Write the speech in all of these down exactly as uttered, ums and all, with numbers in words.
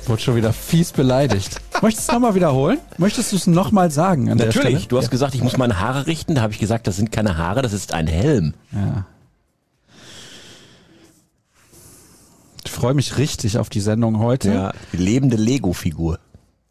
Wurde schon wieder fies beleidigt. Möchtest du es nochmal wiederholen? Möchtest du es nochmal sagen? An Natürlich. Der Stelle? Du hast ja. gesagt, ich muss meine Haare richten. Da habe ich gesagt, das sind keine Haare, das ist ein Helm. Ja. Ich freue mich richtig auf die Sendung heute. Ja, die lebende Lego-Figur.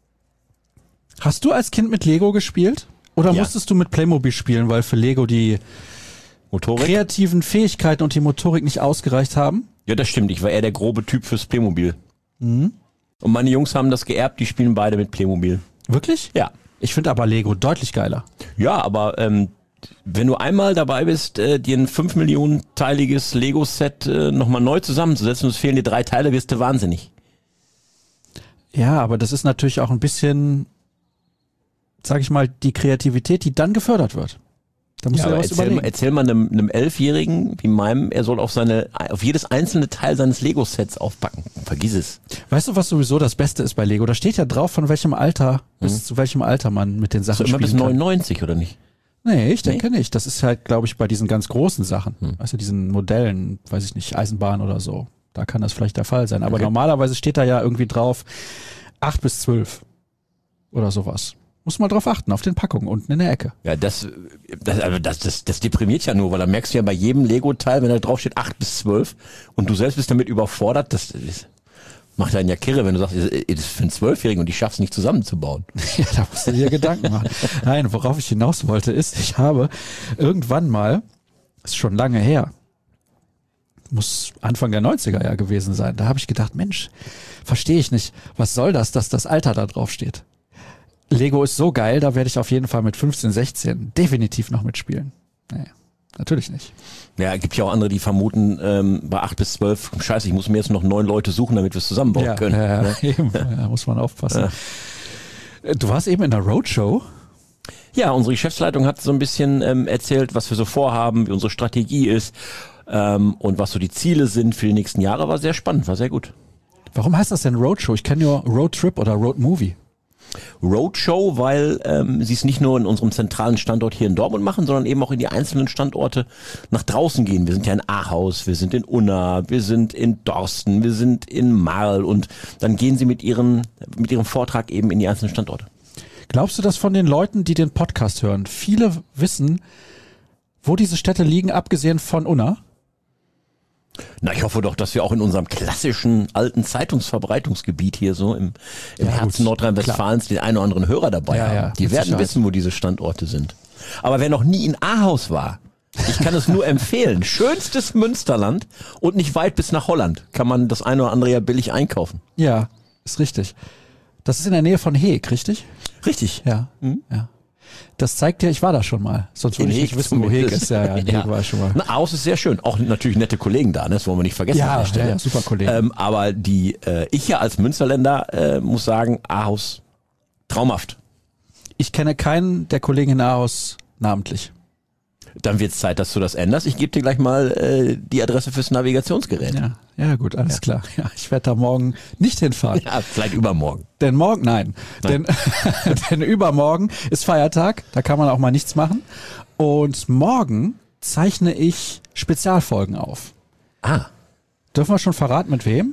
Hast du als Kind mit Lego gespielt? Oder Ja. musstest du mit Playmobil spielen, weil für Lego die Motorik? kreativen Fähigkeiten und die Motorik nicht ausgereicht haben? Ja, das stimmt. Ich war eher der grobe Typ fürs Playmobil. Mhm. Und meine Jungs haben das geerbt, die spielen beide mit Playmobil. Wirklich? Ja. Ich finde aber Lego deutlich geiler. Ja, aber ähm, wenn du einmal dabei bist, äh, dir ein fünf Millionen teiliges Lego-Set äh, nochmal neu zusammenzusetzen und es fehlen dir drei Teile, wirst du wahnsinnig. Ja, aber das ist natürlich auch ein bisschen, sag ich mal, die Kreativität, die dann gefördert wird. Da musst Ja, du ja aber was erzähl, überlegen. erzähl mal einem, einem Elfjährigen wie meinem, er soll auf seine, auf jedes einzelne Teil seines Lego-Sets aufpacken. Vergiss es. Weißt du, was sowieso das Beste ist bei Lego? Da steht ja drauf, von welchem Alter bis zu welchem Alter man mit den So Sachen immer bis spielen kann. neunundneunzig, oder nicht? Nee, ich denke nicht. Das ist halt, glaube ich, bei diesen ganz großen Sachen. Hm. Also diesen Modellen, weiß ich nicht, Eisenbahn oder so. Da kann das vielleicht der Fall sein. Aber Okay. normalerweise steht da ja irgendwie drauf acht bis zwölf oder sowas. Muss mal drauf achten, auf den Packungen unten in der Ecke. Ja, das, das, also das, das, das deprimiert ja nur, weil da merkst du ja bei jedem Lego-Teil, wenn da drauf steht acht bis zwölf und du selbst bist damit überfordert, das, das macht einen ja kirre, wenn du sagst, das ist für einen Zwölfjährigen und ich schaff's nicht zusammenzubauen. Ja, da musst du dir Gedanken machen. Nein, worauf ich hinaus wollte, ist, ich habe irgendwann mal, ist schon lange her, muss Anfang der neunziger ja gewesen sein, da habe ich gedacht, Mensch, verstehe ich nicht, was soll das, dass das Alter da drauf steht? Lego ist so geil, da werde ich auf jeden Fall mit fünfzehn, sechzehn definitiv noch mitspielen. Nee, natürlich nicht. Ja, gibt ja auch andere, die vermuten, ähm, bei acht bis zwölf, scheiße, ich muss mir jetzt noch neun Leute suchen, damit wir es zusammenbauen Ja, können. ja, Ne? eben, ja, muss man aufpassen. Du warst eben in der Roadshow. Ja, unsere Geschäftsleitung hat so ein bisschen ähm, erzählt, was wir so vorhaben, wie unsere Strategie ist ähm, und was so die Ziele sind für die nächsten Jahre. War sehr spannend, war sehr gut. Warum heißt das denn Roadshow? Ich kenne nur Roadtrip oder Roadmovie. Roadshow, weil ähm, sie es nicht nur in unserem zentralen Standort hier in Dortmund machen, sondern eben auch in die einzelnen Standorte nach draußen gehen. Wir sind ja in Ahaus, wir sind in Unna, wir sind in Dorsten, wir sind in Marl und dann gehen sie mit ihren mit ihrem Vortrag eben in die einzelnen Standorte. Glaubst du, dass von den Leuten, die den Podcast hören, viele wissen, wo diese Städte liegen, abgesehen von Unna? Na, ich hoffe doch, dass wir auch in unserem klassischen alten Zeitungsverbreitungsgebiet hier so im, im Ja, Herzen gut, Nordrhein-Westfalens den einen oder anderen Hörer dabei Ja, haben. ja, Die mit werden Sicherheit. wissen, wo diese Standorte sind. Aber wer noch nie in Ahaus war, ich kann es nur empfehlen. Schönstes Münsterland und nicht weit bis nach Holland. Kann man das eine oder andere ja billig einkaufen. Ja, ist richtig. Das ist in der Nähe von Heeg, richtig? Richtig. Ja, ja. Das zeigt dir, ich war da schon mal. Sonst würde In ich nicht Heeg wissen, wo Heeg zumindest. ist. Ja, ja, in Heeg war ich schon mal. Na, Ahaus ist sehr schön. Auch natürlich nette Kollegen da, ne? Das wollen wir nicht vergessen. Ja, an der Stelle. ja, super Kollegen. Ähm, aber die, äh, ich ja als Münsterländer äh, muss sagen, Ahaus traumhaft. Ich kenne keinen der Kollegen in Ahaus namentlich. Dann wird es Zeit, dass du das änderst. Ich gebe dir gleich mal äh, die Adresse fürs Navigationsgerät. Ja, ja gut, alles klar. Ja, ich werde da morgen nicht hinfahren. Ja, vielleicht übermorgen. Denn morgen, nein, Denn, denn übermorgen ist Feiertag, da kann man auch mal nichts machen. Und morgen zeichne ich Spezialfolgen auf. Ah, Dürfen wir schon verraten, mit wem?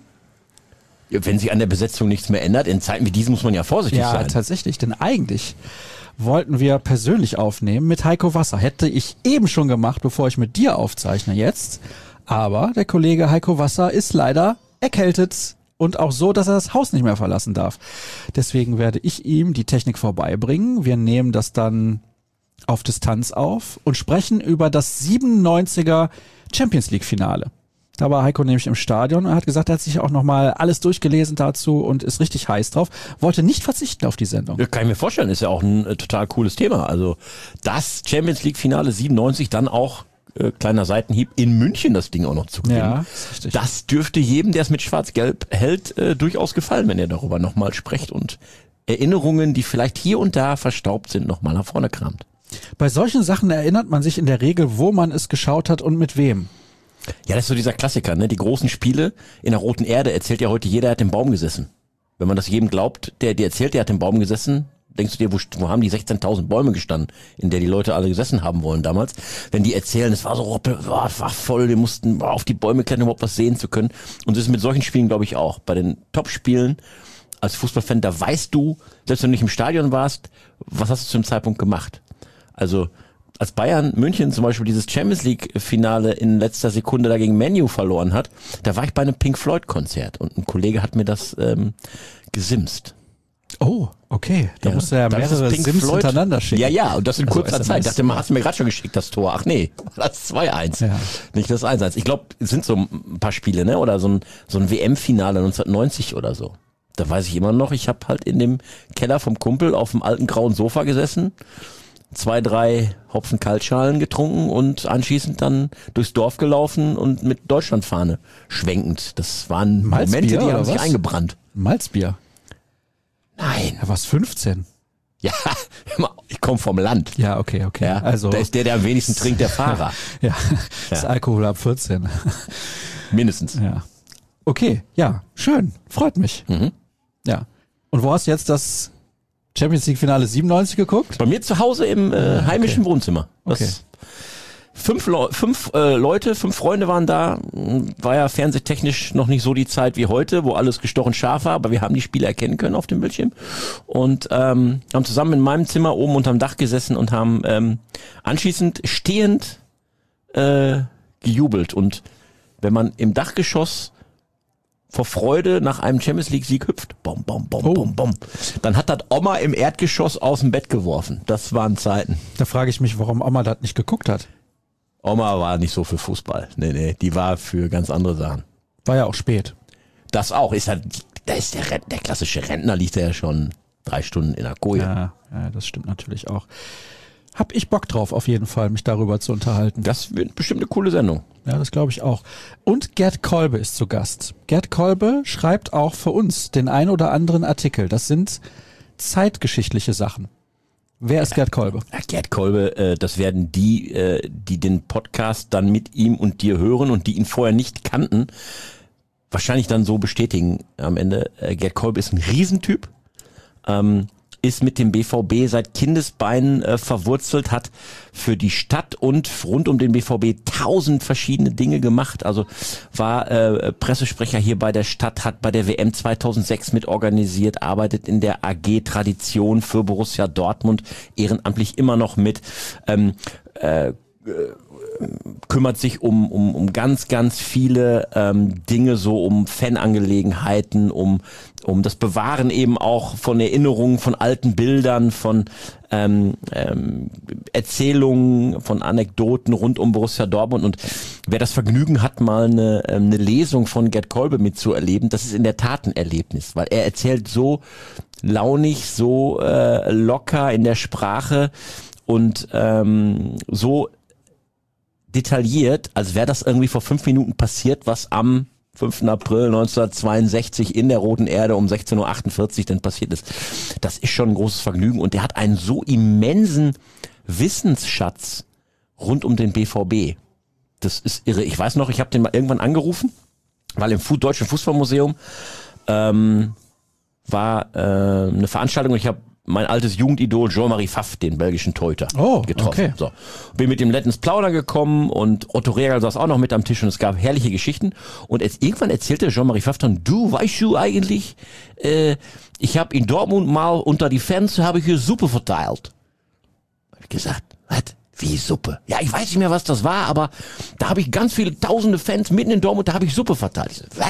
wenn sich an der Besetzung nichts mehr ändert, in Zeiten wie diesen muss man ja vorsichtig Ja, sein. tatsächlich, denn eigentlich wollten wir persönlich aufnehmen mit Heiko Wasser. Hätte ich eben schon gemacht, bevor ich mit dir aufzeichne jetzt. Aber der Kollege Heiko Wasser ist leider erkältet und auch so, dass er das Haus nicht mehr verlassen darf. Deswegen werde ich ihm die Technik vorbeibringen. Wir nehmen das dann auf Distanz auf und sprechen über das siebenundneunziger Champions League Finale. Da war Heiko nämlich im Stadion und hat gesagt, er hat sich auch nochmal alles durchgelesen dazu und ist richtig heiß drauf. Wollte nicht verzichten auf die Sendung. Ja, kann ich mir vorstellen, ist ja auch ein äh, total cooles Thema. Also das Champions League Finale siebenundneunzig, dann auch äh, kleiner Seitenhieb in München das Ding auch noch zu gewinnen. Ja, ist richtig. Das dürfte jedem, der es mit Schwarz-Gelb hält, äh, durchaus gefallen, wenn ihr darüber nochmal sprecht und Erinnerungen, die vielleicht hier und da verstaubt sind, nochmal nach vorne kramt. Bei solchen Sachen erinnert man sich in der Regel, wo man es geschaut hat und mit wem. Ja, das ist so dieser Klassiker, ne? Die großen Spiele in der Roten Erde erzählt ja heute jeder, hat im Baum gesessen. Wenn man das jedem glaubt, der dir erzählt, der hat im Baum gesessen, denkst du dir, wo, wo haben die sechzehntausend Bäume gestanden, in der die Leute alle gesessen haben wollen damals? Wenn die erzählen, es war so, war, war voll, wir mussten auf die Bäume klettern, um überhaupt was sehen zu können. Und das ist mit solchen Spielen, glaube ich, auch. Bei den Top-Spielen als Fußballfan, da weißt du, selbst wenn du nicht im Stadion warst, was hast du zu dem Zeitpunkt gemacht? Also als Bayern München zum Beispiel dieses Champions League Finale in letzter Sekunde dagegen Man U verloren hat, da war ich bei einem Pink Floyd Konzert und ein Kollege hat mir das ähm, gesimst. Oh, okay. Da Ja, musst du ja dann ist mehrere es Pink Sims Floyd. hintereinander schicken. Ja, ja, und das in Also kurzer S M S. Zeit. Ich dachte mal, hast du mir gerade schon geschickt, das Tor. Ach nee, das zwei eins. Ja. Nicht das eins eins. Ich glaube, es sind so ein paar Spiele, ne? Oder so ein, so ein W M-Finale neunzehnhundertneunzig oder so. Da weiß ich immer noch, ich habe halt in dem Keller vom Kumpel auf dem alten grauen Sofa gesessen, zwei, drei Hopfen-Kaltschalen getrunken und anschließend dann durchs Dorf gelaufen und mit Deutschlandfahne schwenkend. Das waren Malzbier, Momente, die oder haben sich was? eingebrannt. Malzbier. Nein. Ja, was, fünfzehn? Ja, ich komme vom Land. Ja, okay, okay. Ja, Also, da ist der, der am wenigsten trinkt, der Fahrer. ja, das Ja. Alkohol ab vierzehn. Mindestens. Ja. Okay, ja, schön. Freut mich. Mhm. Ja. Und wo hast du jetzt das Champions League Finale siebenundneunzig geguckt? Bei mir zu Hause im äh, heimischen Wohnzimmer. Das Okay. Fünf, Leu- fünf äh, Leute, fünf Freunde waren da. War ja fernsehtechnisch noch nicht so die Zeit wie heute, wo alles gestochen scharf war, aber wir haben die Spiele erkennen können auf dem Bildschirm. Und ähm, haben zusammen in meinem Zimmer oben unterm Dach gesessen und haben ähm, anschließend stehend äh, gejubelt. Und wenn man im Dachgeschoss vor Freude nach einem Champions League Sieg hüpft, bom, bom, bom, Oh. bom, bom, dann hat das Oma im Erdgeschoss aus dem Bett geworfen. Das waren Zeiten. Da frage ich mich, warum Oma das nicht geguckt hat. Oma war nicht so für Fußball. Nee, nee, die war für ganz andere Sachen. War ja auch spät. Das auch. Ist halt, da ist der, Rent- der klassische Rentner liegt ja schon drei Stunden in der Koje. Ja, ja, das stimmt natürlich auch. Hab ich Bock drauf, auf jeden Fall, mich darüber zu unterhalten. Das wird bestimmt eine coole Sendung. Ja, das glaube ich auch. Und Gerd Kolbe ist zu Gast. Gerd Kolbe schreibt auch für uns den ein oder anderen Artikel. Das sind zeitgeschichtliche Sachen. Wer ist Gerd Kolbe? Ja, Gerd Kolbe, äh, das werden die, äh, die den Podcast dann mit ihm und dir hören und die ihn vorher nicht kannten, wahrscheinlich dann so bestätigen am Ende. Äh, Gerd Kolbe ist ein Riesentyp, ähm, ist mit dem B V B seit Kindesbeinen äh, verwurzelt, hat für die Stadt und rund um den B V B tausend verschiedene Dinge gemacht. Also war äh, Pressesprecher hier bei der Stadt, hat bei der W M zweitausendsechs mit organisiert, arbeitet in der A G Tradition für Borussia Dortmund, ehrenamtlich immer noch mit. Ähm, äh, kümmert sich um um um ganz ganz viele ähm, Dinge, so um Fanangelegenheiten, um um das Bewahren eben auch von Erinnerungen, von alten Bildern, von ähm, ähm, Erzählungen, von Anekdoten rund um Borussia Dortmund. Und wer das Vergnügen hat, mal eine ähm, eine Lesung von Gerd Kolbe mitzuerleben, das ist in der Tat ein Erlebnis, weil er erzählt so launig, so äh, locker in der Sprache und ähm, so detailliert, als wäre das irgendwie vor fünf Minuten passiert, was am fünften April neunzehnhundertzweiundsechzig in der Roten Erde um sechzehn Uhr achtundvierzig denn passiert ist. Das ist schon ein großes Vergnügen und der hat einen so immensen Wissensschatz rund um den B V B. Das ist irre. Ich weiß noch, ich habe den mal irgendwann angerufen, weil im Fu- Deutschen Fußballmuseum ähm, war äh, eine Veranstaltung und ich habe mein altes Jugendidol Jean-Marie Pfaff, den belgischen Torhüter, Oh, getroffen. okay. So. Bin mit dem Letten ins Plaudern gekommen und Otto Regal saß auch noch mit am Tisch und es gab herrliche Geschichten. Und jetzt irgendwann erzählte Jean-Marie Pfaff dann, du, weißt du eigentlich, äh, ich habe in Dortmund mal unter die Fans, habe ich hier Suppe verteilt. Hab ich gesagt, was? Wie Suppe? Ja, ich weiß nicht mehr, was das war, aber da habe ich ganz viele tausende Fans mitten in Dortmund, da habe ich Suppe verteilt. Ich so, was?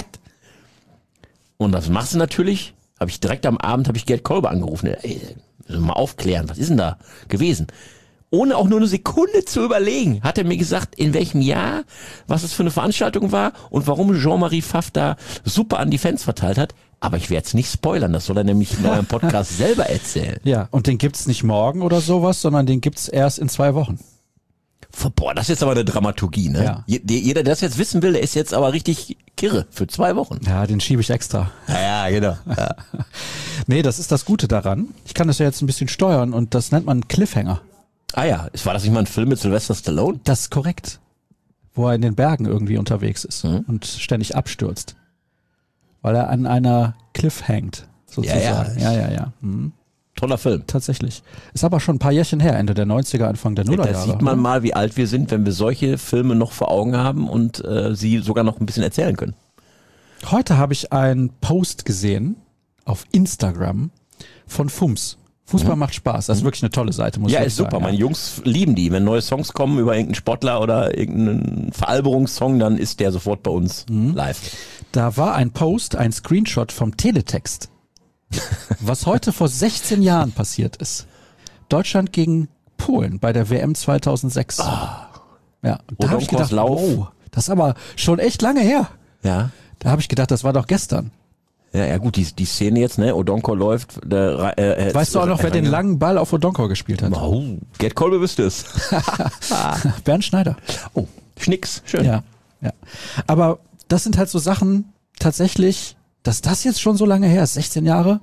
Und das machst du natürlich, habe ich direkt am Abend, habe ich Gerd Kolbe angerufen. Ey, müssen wir mal aufklären, was ist denn da gewesen? Ohne auch nur eine Sekunde zu überlegen, hat er mir gesagt, in welchem Jahr, was es für eine Veranstaltung war und warum Jean-Marie Pfaff da super an die Fans verteilt hat. Aber ich werde es nicht spoilern, das soll er nämlich in eurem Podcast selber erzählen. Ja, und den gibt's nicht morgen oder sowas, sondern den gibt's erst in zwei Wochen. Boah, das ist jetzt aber eine Dramaturgie, ne? Ja. Je- Jeder, der das jetzt wissen will, der ist jetzt aber richtig kirre für zwei Wochen. Ja, den schiebe ich extra. Ja, ja genau. Ja. Nee, das ist das Gute daran. Ich kann das ja jetzt ein bisschen steuern und das nennt man Cliffhanger. Ah ja, war das nicht mal ein Film mit Sylvester Stallone? Das ist korrekt. Wo er in den Bergen irgendwie unterwegs ist Mhm. und ständig abstürzt. Weil er an einer Cliff hängt, sozusagen. Ja, ja, ja. ja. ja. Mhm. Toller Film. Tatsächlich. Ist aber schon ein paar Jährchen her, Ende der neunziger, Anfang der Da Nullerjahre. sieht man ne? mal, wie alt wir sind, wenn wir solche Filme noch vor Augen haben und äh, sie sogar noch ein bisschen erzählen können. Heute habe ich einen Post gesehen auf Instagram von F U M S. Fußball mhm. macht Spaß. Das ist wirklich eine tolle Seite, muss ja, ich ist super. sagen. Meine Jungs lieben die. Wenn neue Songs kommen über irgendeinen Sportler oder irgendeinen Veralberungssong, dann ist der sofort bei uns mhm. live. Da war ein Post, ein Screenshot vom Teletext, was heute vor sechzehn Jahren passiert ist. Deutschland gegen Polen bei der W M zweitausendsechs. Ah. Ja, und da habe ich gedacht, wow, das ist aber schon echt lange her. Ja. Da habe ich gedacht, das war doch gestern. Ja, ja gut, die, die Szene jetzt, ne, Odonko läuft. Der, äh, weißt du auch noch, wer den langen Ball auf Odonko gespielt hat? Oh, Gerd Kolbe wüsste es. Bernd Schneider. Oh, Schnicks, schön. Ja, ja. Aber das sind halt so Sachen, tatsächlich, dass das jetzt schon so lange her ist, sechzehn Jahre.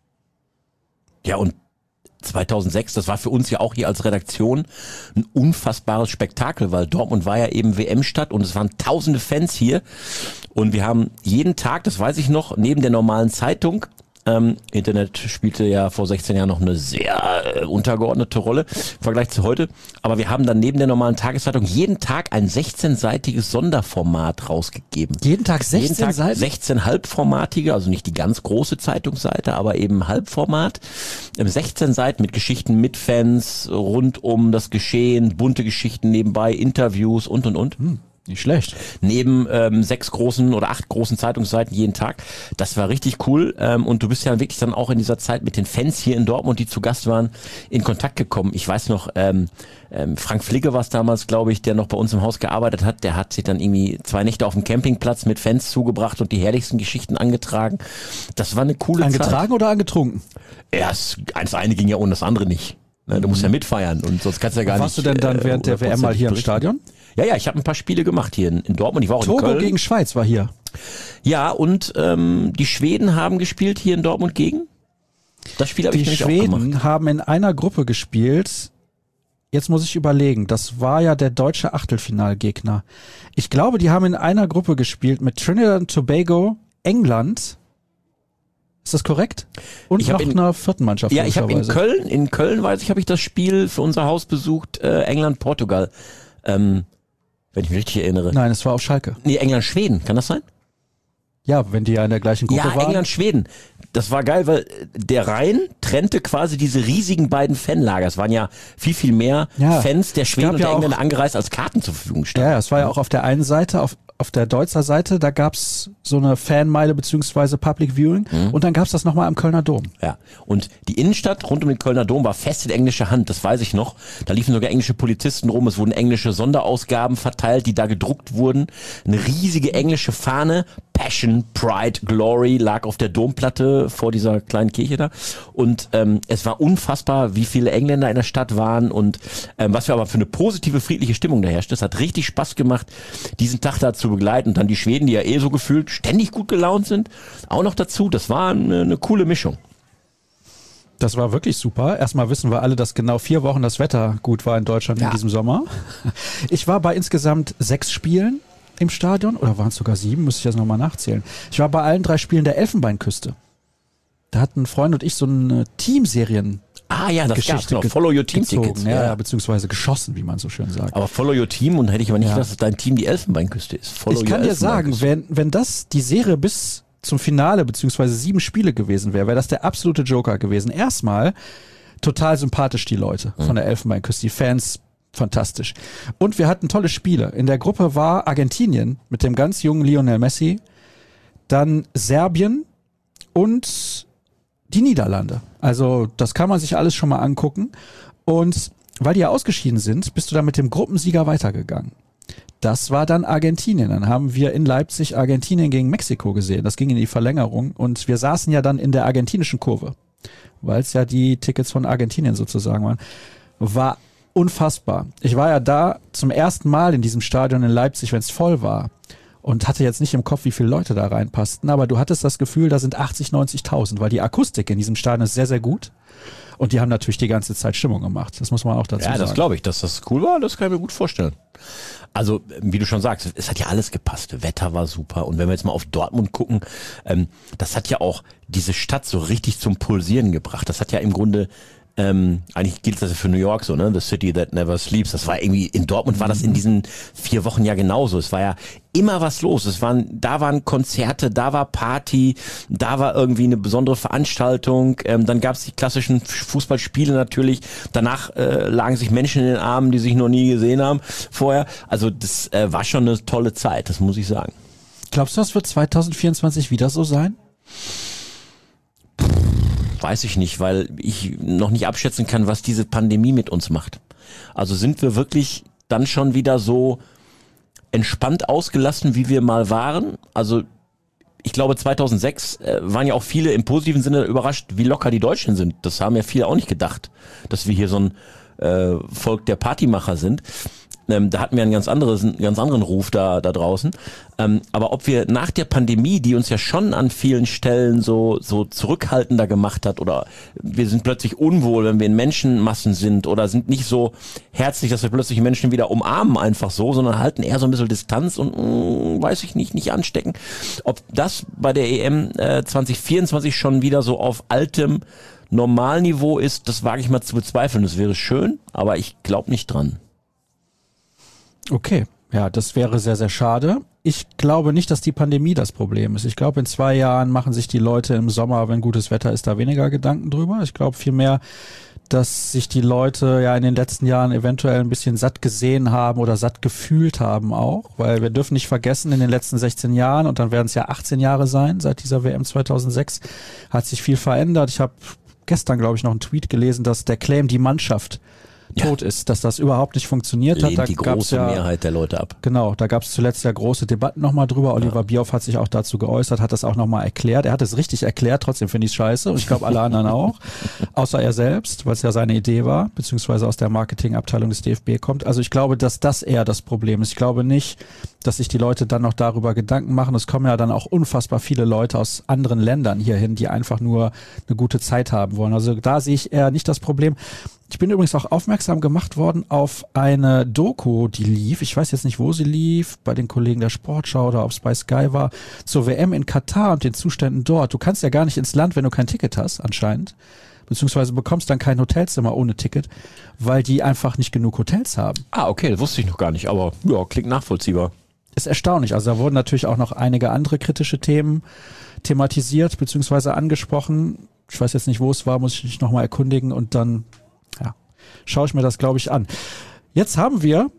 Ja, und zweitausendsechs, das war für uns ja auch hier als Redaktion ein unfassbares Spektakel, weil Dortmund war ja eben W M-Stadt und es waren tausende Fans hier und wir haben jeden Tag, das weiß ich noch, neben der normalen Zeitung, ähm, Internet spielte ja vor sechzehn Jahren noch eine sehr äh, untergeordnete Rolle im Vergleich zu heute, aber wir haben dann neben der normalen Tageszeitung jeden Tag ein sechzehnseitiges Sonderformat rausgegeben. Jeden Tag sechzehn jeden Tag Seiten? sechzehn halbformatige, also nicht die ganz große Zeitungsseite, aber eben Halbformat. sechzehn Seiten mit Geschichten mit Fans, rund um das Geschehen, bunte Geschichten nebenbei, Interviews und und und. Hm. Nicht schlecht. Neben ähm, sechs großen oder acht großen Zeitungsseiten jeden Tag. Das war richtig cool. Ähm, und du bist ja wirklich dann auch in dieser Zeit mit den Fans hier in Dortmund, die zu Gast waren, in Kontakt gekommen. Ich weiß noch, ähm, ähm, Frank Fligge war es damals, glaube ich, der noch bei uns im Haus gearbeitet hat. Der hat sich dann irgendwie zwei Nächte auf dem Campingplatz mit Fans zugebracht und die herrlichsten Geschichten angetragen. Das war eine coole angetragen Zeit. Angetragen oder angetrunken? Erst, das eine ging ja ohne das andere nicht. Du musst ja mitfeiern und sonst kannst du ja gar Warst nicht. Warst du denn dann während äh, der W M mal hier im Stadion? Ja, ja, ich habe ein paar Spiele gemacht hier in, in Dortmund. Ich war auch Togo in Köln. Gegen Schweiz war hier. Ja, und ähm, die Schweden haben gespielt hier in Dortmund gegen? Das Spiel habe ich nämlich auch gemacht. Die Schweden haben in einer Gruppe gespielt. Jetzt muss ich überlegen. Das war ja der deutsche Achtelfinalgegner. Ich glaube, die haben in einer Gruppe gespielt mit Trinidad und Tobago, England. Ist das korrekt? Und ich noch in, einer vierten Mannschaft. Ja, ich habe in Köln, in Köln weiß ich, habe ich das Spiel für unser Haus besucht, äh, England-Portugal. Ähm, wenn ich mich richtig erinnere. Nein, es war auf Schalke. Nee, England-Schweden, kann das sein? Ja, wenn die ja in der gleichen Gruppe ja, waren. Ja, England-Schweden. Das war geil, weil der Rhein trennte quasi diese riesigen beiden Fanlager. Es waren ja viel, viel mehr ja, Fans der Schweden und ja der Engländer angereist, als Karten zur Verfügung standen. Ja, es war ja auch auf der einen Seite, auf auf der Deutzer Seite, da gab's so eine Fanmeile beziehungsweise Public Viewing mhm. und dann gab's das nochmal am Kölner Dom. Ja, und die Innenstadt rund um den Kölner Dom war fest in englischer Hand, das weiß ich noch. Da liefen sogar englische Polizisten rum, es wurden englische Sonderausgaben verteilt, die da gedruckt wurden. Eine riesige englische Fahne, Passion, Pride, Glory, lag auf der Domplatte vor dieser kleinen Kirche da. Und ähm, es war unfassbar, wie viele Engländer in der Stadt waren und ähm, was wir aber für eine positive, friedliche Stimmung da herrschte. Es hat richtig Spaß gemacht, diesen Tag da zu begleiten. Und dann die Schweden, die ja eh so gefühlt ständig gut gelaunt sind, auch noch dazu. Das war eine, eine coole Mischung. Das war wirklich super. Erstmal wissen wir alle, dass genau vier Wochen das Wetter gut war in Deutschland ja. in diesem Sommer. Ich war bei insgesamt sechs Spielen im Stadion, oder waren es sogar sieben, müsste ich jetzt nochmal nachzählen. Ich war bei allen drei Spielen der Elfenbeinküste. Da hatten ein Freund und ich so eine Teamserien Ah ja, das gab's genau. Follow Your Team Tickets. Ja, ja, beziehungsweise geschossen, wie man so schön sagt. Aber Follow Your Team und hätte ich aber nicht ja. gedacht, dass dein Team die Elfenbeinküste ist. Follow ich kann dir sagen, wenn, wenn das die Serie bis zum Finale beziehungsweise sieben Spiele gewesen wäre, wäre das der absolute Joker gewesen. Erstmal total sympathisch die Leute mhm. von der Elfenbeinküste, die Fans fantastisch. Und wir hatten tolle Spiele. In der Gruppe war Argentinien mit dem ganz jungen Lionel Messi, dann Serbien und die Niederlande. Also das kann man sich alles schon mal angucken. Und weil die ja ausgeschieden sind, bist du dann mit dem Gruppensieger weitergegangen. Das war dann Argentinien. Dann haben wir in Leipzig Argentinien gegen Mexiko gesehen. Das ging in die Verlängerung. Und wir saßen ja dann in der argentinischen Kurve, weil es ja die Tickets von Argentinien sozusagen waren. War unfassbar. Ich war ja da zum ersten Mal in diesem Stadion in Leipzig, wenn es voll war. Und hatte jetzt nicht im Kopf, wie viele Leute da reinpassten, aber du hattest das Gefühl, da sind achtzig, neunzigtausend, weil die Akustik in diesem Stadion ist sehr, sehr gut. Und die haben natürlich die ganze Zeit Stimmung gemacht. Das muss man auch dazu ja, sagen. Ja, das glaube ich. Dass das cool war, das kann ich mir gut vorstellen. Also, wie du schon sagst, es hat ja alles gepasst. Wetter war super. Und wenn wir jetzt mal auf Dortmund gucken, ähm, das hat ja auch diese Stadt so richtig zum Pulsieren gebracht. Das hat ja im Grunde Ähm, eigentlich gilt das ja für New York so, ne? The city that never sleeps. Das war irgendwie, in Dortmund war das in diesen vier Wochen ja genauso. Es war ja immer was los. Es waren, da waren Konzerte, da war Party, da war irgendwie eine besondere Veranstaltung. Ähm, dann gab es die klassischen Fußballspiele natürlich. Danach äh, lagen sich Menschen in den Armen, die sich noch nie gesehen haben vorher. Also das äh, war schon eine tolle Zeit, das muss ich sagen. Glaubst du, das wird zwanzig vierundzwanzig wieder so sein? Weiß ich nicht, weil ich noch nicht abschätzen kann, was diese Pandemie mit uns macht. Also sind wir wirklich dann schon wieder so entspannt ausgelassen, wie wir mal waren? Also ich glaube zweitausendsechs äh, waren ja auch viele im positiven Sinne überrascht, wie locker die Deutschen sind. Das haben ja viele auch nicht gedacht, dass wir hier so ein äh, Volk der Partymacher sind. Ähm, da hatten wir einen ganz, anderes, einen ganz anderen Ruf da, da draußen. Ähm, aber ob wir nach der Pandemie, die uns ja schon an vielen Stellen so, so zurückhaltender gemacht hat, oder wir sind plötzlich unwohl, wenn wir in Menschenmassen sind, oder sind nicht so herzlich, dass wir plötzlich Menschen wieder umarmen einfach so, sondern halten eher so ein bisschen Distanz und mh, weiß ich nicht, nicht anstecken. Ob das bei der E M äh, zwanzig vierundzwanzig schon wieder so auf altem Normalniveau ist, das wage ich mal zu bezweifeln. Das wäre schön, aber ich glaube nicht dran. Okay, ja, das wäre sehr, sehr schade. Ich glaube nicht, dass die Pandemie das Problem ist. Ich glaube, in zwei Jahren machen sich die Leute im Sommer, wenn gutes Wetter ist, da weniger Gedanken drüber. Ich glaube vielmehr, dass sich die Leute ja in den letzten Jahren eventuell ein bisschen satt gesehen haben oder satt gefühlt haben auch, weil wir dürfen nicht vergessen, in den letzten sechzehn Jahren, und dann werden es ja achtzehn Jahre sein, seit dieser W M zweitausendsechs, hat sich viel verändert. Ich habe gestern, glaube ich, noch einen Tweet gelesen, dass der Claim, die Mannschaft tot ja. ist, dass das überhaupt nicht funktioniert Lehnt hat. Da die große ja, Mehrheit der Leute ab. Genau, da gab es zuletzt ja große Debatten nochmal drüber. Oliver ja. Bierhoff hat sich auch dazu geäußert, hat das auch nochmal erklärt. Er hat es richtig erklärt, trotzdem finde ich es scheiße und ich glaube alle anderen auch, außer er selbst, weil es ja seine Idee war, beziehungsweise aus der Marketingabteilung des D F B kommt. Also ich glaube, dass das eher das Problem ist. Ich glaube nicht, dass sich die Leute dann noch darüber Gedanken machen. Es kommen ja dann auch unfassbar viele Leute aus anderen Ländern hierhin, die einfach nur eine gute Zeit haben wollen. Also da sehe ich eher nicht das Problem. Ich bin übrigens auch aufmerksam gemacht worden auf eine Doku, die lief. Ich weiß jetzt nicht, wo sie lief, bei den Kollegen der Sportschau oder ob es bei Sky war, zur W M in Katar und den Zuständen dort. Du kannst ja gar nicht ins Land, wenn du kein Ticket hast, anscheinend. Beziehungsweise bekommst dann kein Hotelzimmer ohne Ticket, weil die einfach nicht genug Hotels haben. Ah, okay, das wusste ich noch gar nicht, aber ja, klingt nachvollziehbar. Ist erstaunlich. Also da wurden natürlich auch noch einige andere kritische Themen thematisiert, beziehungsweise angesprochen. Ich weiß jetzt nicht, wo es war, muss ich mich nochmal erkundigen und dann ja, schaue ich mir das, glaube ich, an. Jetzt haben wir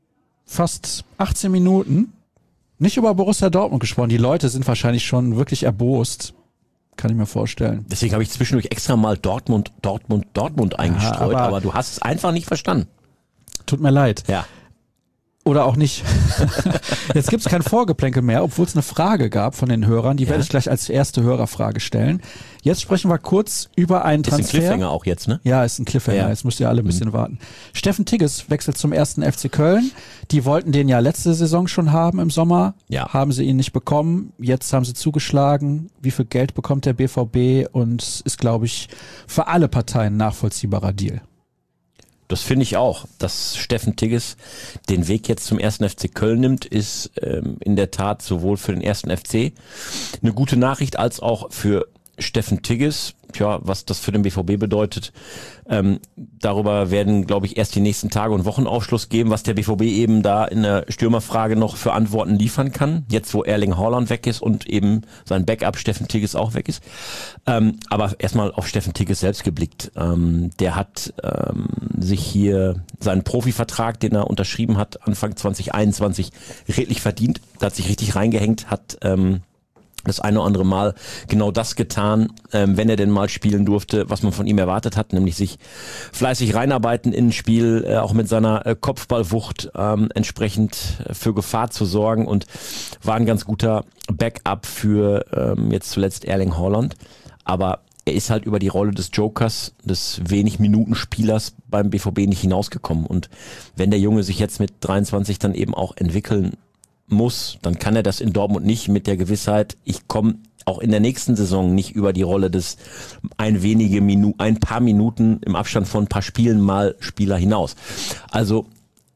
fast achtzehn Minuten nicht über Borussia Dortmund gesprochen. Die Leute sind wahrscheinlich schon wirklich erbost, kann ich mir vorstellen. Deswegen habe ich zwischendurch extra mal Dortmund, Dortmund, Dortmund eingestreut, ja, aber, aber du hast es einfach nicht verstanden. Tut mir leid. Ja. Oder auch nicht. Jetzt gibt es kein Vorgeplänkel mehr, obwohl es eine Frage gab von den Hörern. Die ja. werde ich gleich als erste Hörerfrage stellen. Jetzt sprechen wir kurz über einen Transfer. Ist ein Cliffhanger auch jetzt, ne? Ja, ist ein Cliffhanger. Ja. Jetzt müsst ihr alle ein bisschen mhm. warten. Steffen Tigges wechselt zum ersten F C Köln. Die wollten den ja letzte Saison schon haben im Sommer. Ja. Haben sie ihn nicht bekommen. Jetzt haben sie zugeschlagen. Wie viel Geld bekommt der B V B? Und ist, glaube ich, für alle Parteien ein nachvollziehbarer Deal. Das finde ich auch. Dass Steffen Tigges den Weg jetzt zum ersten F C Köln nimmt, ist ähm, in der Tat sowohl für den ersten F C eine gute Nachricht als auch für Steffen Tigges. Tja, was das für den B V B bedeutet, ähm, darüber werden, glaube ich, erst die nächsten Tage und Wochen Aufschluss geben, was der B V B eben da in der Stürmerfrage noch für Antworten liefern kann, jetzt wo Erling Haaland weg ist und eben sein Backup Steffen Tigges auch weg ist. Ähm, aber erstmal auf Steffen Tigges selbst geblickt. Ähm, der hat ähm, sich hier seinen Profivertrag, den er unterschrieben hat, Anfang zwanzig einundzwanzig redlich verdient. Da hat sich richtig reingehängt, hat ähm, das eine oder andere Mal genau das getan, ähm, wenn er denn mal spielen durfte, was man von ihm erwartet hat, nämlich sich fleißig reinarbeiten in ein Spiel, äh, auch mit seiner äh, Kopfballwucht ähm, entsprechend für Gefahr zu sorgen und war ein ganz guter Backup für ähm, jetzt zuletzt Erling Haaland. Aber er ist halt über die Rolle des Jokers, des wenig Minutenspielers beim B V B nicht hinausgekommen. Und wenn der Junge sich jetzt mit dreiundzwanzig dann eben auch entwickeln muss, dann kann er das in Dortmund nicht mit der Gewissheit, ich komme auch in der nächsten Saison nicht über die Rolle des ein wenige Minu- ein paar Minuten im Abstand von ein paar Spielen mal Spieler hinaus. Also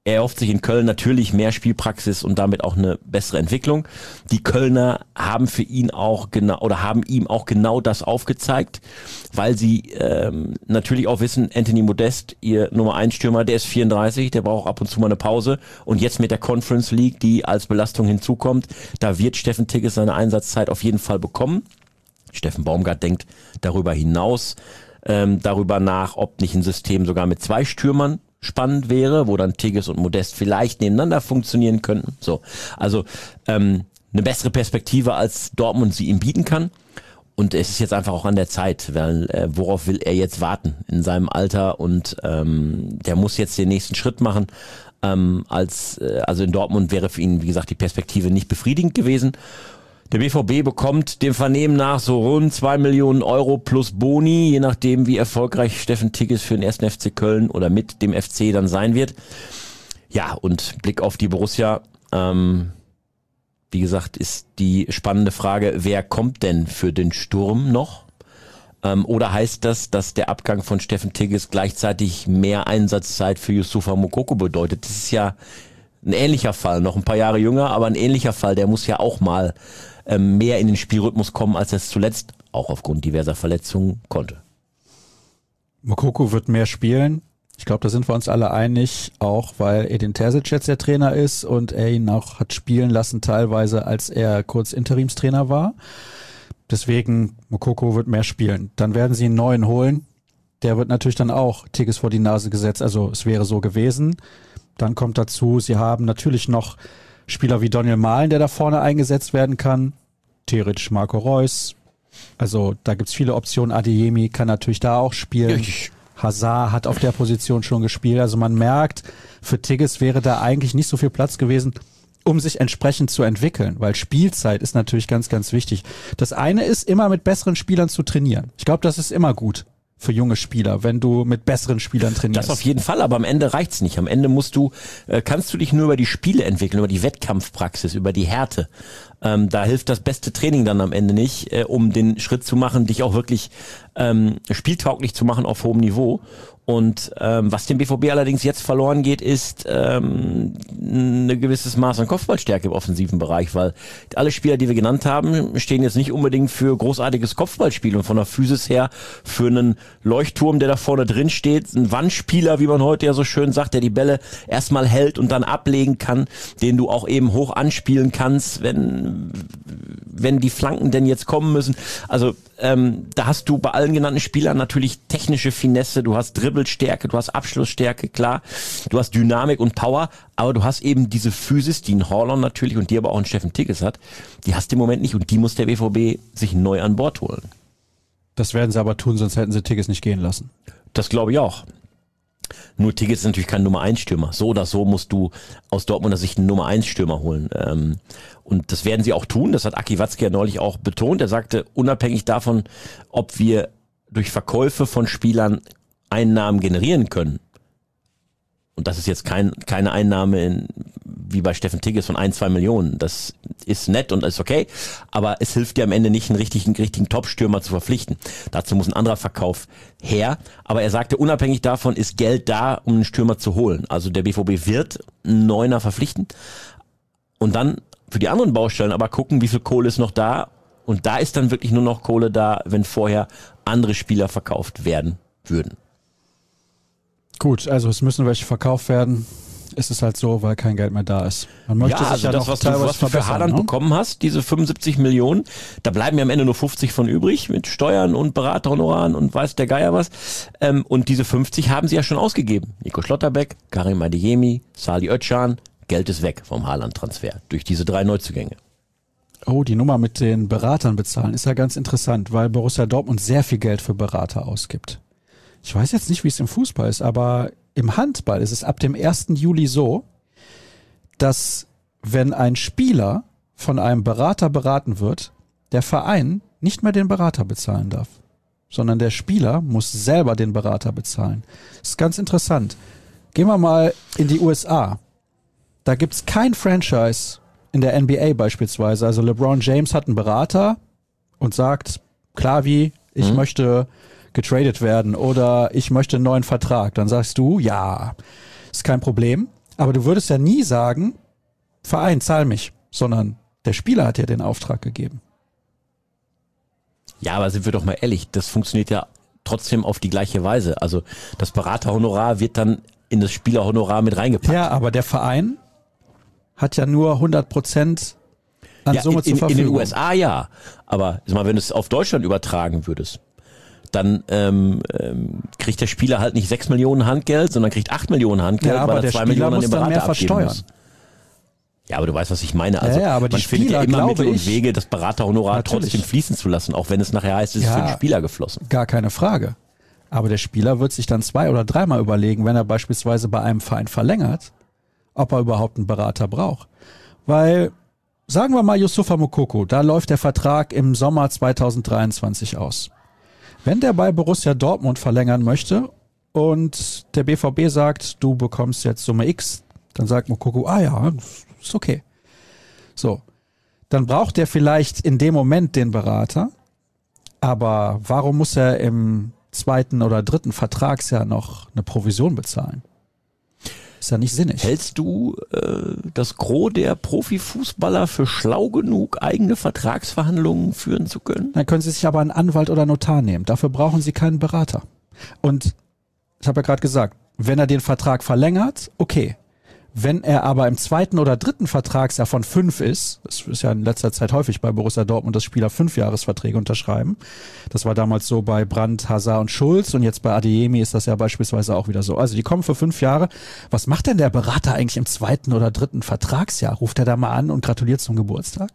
er erhofft sich in Köln natürlich mehr Spielpraxis und damit auch eine bessere Entwicklung. Die Kölner haben für ihn auch genau oder haben ihm auch genau das aufgezeigt, weil sie ähm, natürlich auch wissen, Anthony Modest, ihr Nummer eins Stürmer, der ist vierunddreißig, der braucht ab und zu mal eine Pause und jetzt mit der Conference League, die als Belastung hinzukommt, da wird Steffen Tigges seine Einsatzzeit auf jeden Fall bekommen. Steffen Baumgart denkt darüber hinaus, ähm, darüber nach, ob nicht ein System sogar mit zwei Stürmern spannend wäre, wo dann Tigges und Modest vielleicht nebeneinander funktionieren könnten. So, also ähm, eine bessere Perspektive, als Dortmund sie ihm bieten kann. Und es ist jetzt einfach auch an der Zeit, weil äh, worauf will er jetzt warten in seinem Alter? Und ähm, der muss jetzt den nächsten Schritt machen. Ähm, als äh, also in Dortmund wäre für ihn, wie gesagt, die Perspektive nicht befriedigend gewesen. Der B V B bekommt dem Vernehmen nach so rund zwei Millionen Euro plus Boni, je nachdem wie erfolgreich Steffen Tigges für den ersten F C Köln oder mit dem F C dann sein wird. Ja, und Blick auf die Borussia, ähm, wie gesagt, ist die spannende Frage, wer kommt denn für den Sturm noch? Ähm, oder heißt das, dass der Abgang von Steffen Tigges gleichzeitig mehr Einsatzzeit für Youssoufa Moukoko bedeutet? Das ist ja ein ähnlicher Fall, noch ein paar Jahre jünger, aber ein ähnlicher Fall, der muss ja auch mal ähm, mehr in den Spielrhythmus kommen, als er es zuletzt auch aufgrund diverser Verletzungen konnte. Moukoko wird mehr spielen. Ich glaube, da sind wir uns alle einig, auch weil Edin Terzic jetzt der Trainer ist und er ihn auch hat spielen lassen, teilweise als er kurz Interimstrainer war. Deswegen, Moukoko wird mehr spielen. Dann werden sie einen neuen holen. Der wird natürlich dann auch Tigges vor die Nase gesetzt. Also es wäre so gewesen. Dann kommt dazu, sie haben natürlich noch Spieler wie Daniel Mahlen, der da vorne eingesetzt werden kann. Theoretisch Marco Reus. Also da gibt's viele Optionen. Adeyemi kann natürlich da auch spielen. Ich. Hazard hat auf der Position schon gespielt. Also man merkt, für Tigges wäre da eigentlich nicht so viel Platz gewesen, um sich entsprechend zu entwickeln. Weil Spielzeit ist natürlich ganz, ganz wichtig. Das eine ist, immer mit besseren Spielern zu trainieren. Ich glaube, das ist immer gut für junge Spieler, wenn du mit besseren Spielern trainierst. Das auf jeden Fall, aber am Ende reicht's nicht. Am Ende musst du, äh, kannst du dich nur über die Spiele entwickeln, über die Wettkampfpraxis, über die Härte. Ähm, da hilft das beste Training dann am Ende nicht, äh, um den Schritt zu machen, dich auch wirklich ähm, spieltauglich zu machen auf hohem Niveau. Und ähm, was dem B V B allerdings jetzt verloren geht, ist ähm, ein gewisses Maß an Kopfballstärke im offensiven Bereich, weil alle Spieler, die wir genannt haben, stehen jetzt nicht unbedingt für großartiges Kopfballspiel und von der Physis her für einen Leuchtturm, der da vorne drin steht, ein Wandspieler, wie man heute ja so schön sagt, der die Bälle erstmal hält und dann ablegen kann, den du auch eben hoch anspielen kannst, wenn wenn die Flanken denn jetzt kommen müssen. Also ähm, da hast du bei allen genannten Spielern natürlich technische Finesse, du hast Dribbelstärke, du hast Abschlussstärke, klar, du hast Dynamik und Power, aber du hast eben diese Physis, die ein Haaland natürlich und die aber auch ein Steffen Tigges hat, die hast du im Moment nicht und die muss der B V B sich neu an Bord holen. Das werden sie aber tun, sonst hätten sie Tigges nicht gehen lassen. Das glaube ich auch. Nur Tigges ist natürlich kein Nummer eins Stürmer. So oder so musst du aus Dortmunder Sicht einen Nummer eins Stürmer holen. Ähm, und das werden sie auch tun. Das hat Aki Watzke ja neulich auch betont. Er sagte, unabhängig davon, ob wir durch Verkäufe von Spielern Einnahmen generieren können. Und das ist jetzt kein, keine Einnahme in, wie bei Steffen Tigges von ein, zwei Millionen. Das ist nett und ist okay, aber es hilft dir am Ende nicht, einen richtigen, richtigen Top-Stürmer zu verpflichten. Dazu muss ein anderer Verkauf her. Aber er sagte, unabhängig davon ist Geld da, um einen Stürmer zu holen. Also der B V B wird einen Neuner verpflichten und dann für die anderen Baustellen aber gucken, wie viel Kohle ist noch da. Und da ist dann wirklich nur noch Kohle da, wenn vorher andere Spieler verkauft werden würden. Gut, also es müssen welche verkauft werden. Ist es halt so, weil kein Geld mehr da ist. Man möchte ja, sich also ja das, noch was du, was du für Haaland ne? bekommen hast, diese fünfundsiebzig Millionen, da bleiben ja am Ende nur fünfzig von übrig, mit Steuern und Beraterhonoraren und weiß der Geier was. Ähm, und diese fünfzig haben sie ja schon ausgegeben. Nico Schlotterbeck, Karim Adeyemi, Salih Özcan, Geld ist weg vom Haaland-Transfer durch diese drei Neuzugänge. Oh, die Nummer mit den Beratern bezahlen ist ja ganz interessant, weil Borussia Dortmund sehr viel Geld für Berater ausgibt. Ich weiß jetzt nicht, wie es im Fußball ist, aber im Handball ist es ab dem ersten Juli so, dass wenn ein Spieler von einem Berater beraten wird, der Verein nicht mehr den Berater bezahlen darf, sondern der Spieler muss selber den Berater bezahlen. Das ist ganz interessant. Gehen wir mal in die U S A. Da gibt's kein Franchise in der N B A beispielsweise. Also LeBron James hat einen Berater und sagt, klar wie, ich mhm. möchte getradet werden oder ich möchte einen neuen Vertrag. Dann sagst du, ja, ist kein Problem. Aber du würdest ja nie sagen, Verein, zahl mich, sondern der Spieler hat ja den Auftrag gegeben. Ja, aber sind wir doch mal ehrlich, das funktioniert ja trotzdem auf die gleiche Weise. Also das Beraterhonorar wird dann in das Spielerhonorar mit reingepackt. Ja, aber der Verein hat ja nur hundert Prozent an ja, Summe in, zur in, Verfügung. in den U S A ja, aber sag mal, wenn du es auf Deutschland übertragen würdest, dann ähm, ähm, kriegt der Spieler halt nicht sechs Millionen Handgeld, sondern kriegt acht Millionen Handgeld, Ja, aber weil er der zwei Spieler Millionen an muss den dann Berater mehr abgeben versteuern. muss. Ja, aber du weißt, was ich meine. Also Ja, ja, aber die man findet ja Spieler, immer glaube Mittel und ich- Wege, das Beraterhonorar Natürlich. trotzdem fließen zu lassen, auch wenn es nachher heißt, es ist Ja. für den Spieler geflossen. Gar keine Frage. Aber der Spieler wird sich dann zwei oder dreimal überlegen, wenn er beispielsweise bei einem Verein verlängert, ob er überhaupt einen Berater braucht. Weil, sagen wir mal Yusufa Moukoko, da läuft der Vertrag im Sommer zweitausenddreiundzwanzig aus. Wenn der bei Borussia Dortmund verlängern möchte und der B V B sagt, du bekommst jetzt Summe X, dann sagt Moukoko, ah ja, ist okay. So, dann braucht er vielleicht in dem Moment den Berater, aber warum muss er im zweiten oder dritten Vertragsjahr noch eine Provision bezahlen? Ist ja nicht sinnig. Hältst du äh, das Gros der Profifußballer für schlau genug, eigene Vertragsverhandlungen führen zu können? Dann können Sie sich aber einen Anwalt oder Notar nehmen. Dafür brauchen Sie keinen Berater. Und ich habe ja gerade gesagt, wenn er den Vertrag verlängert, okay. Wenn er aber im zweiten oder dritten Vertragsjahr von fünf ist, das ist ja in letzter Zeit häufig bei Borussia Dortmund, dass Spieler Fünfjahresverträge unterschreiben. Das war damals so bei Brandt, Hazard und Schulz und jetzt bei Adeyemi ist das ja beispielsweise auch wieder so. Also die kommen für fünf Jahre. Was macht denn der Berater eigentlich im zweiten oder dritten Vertragsjahr? Ruft er da mal an und gratuliert zum Geburtstag?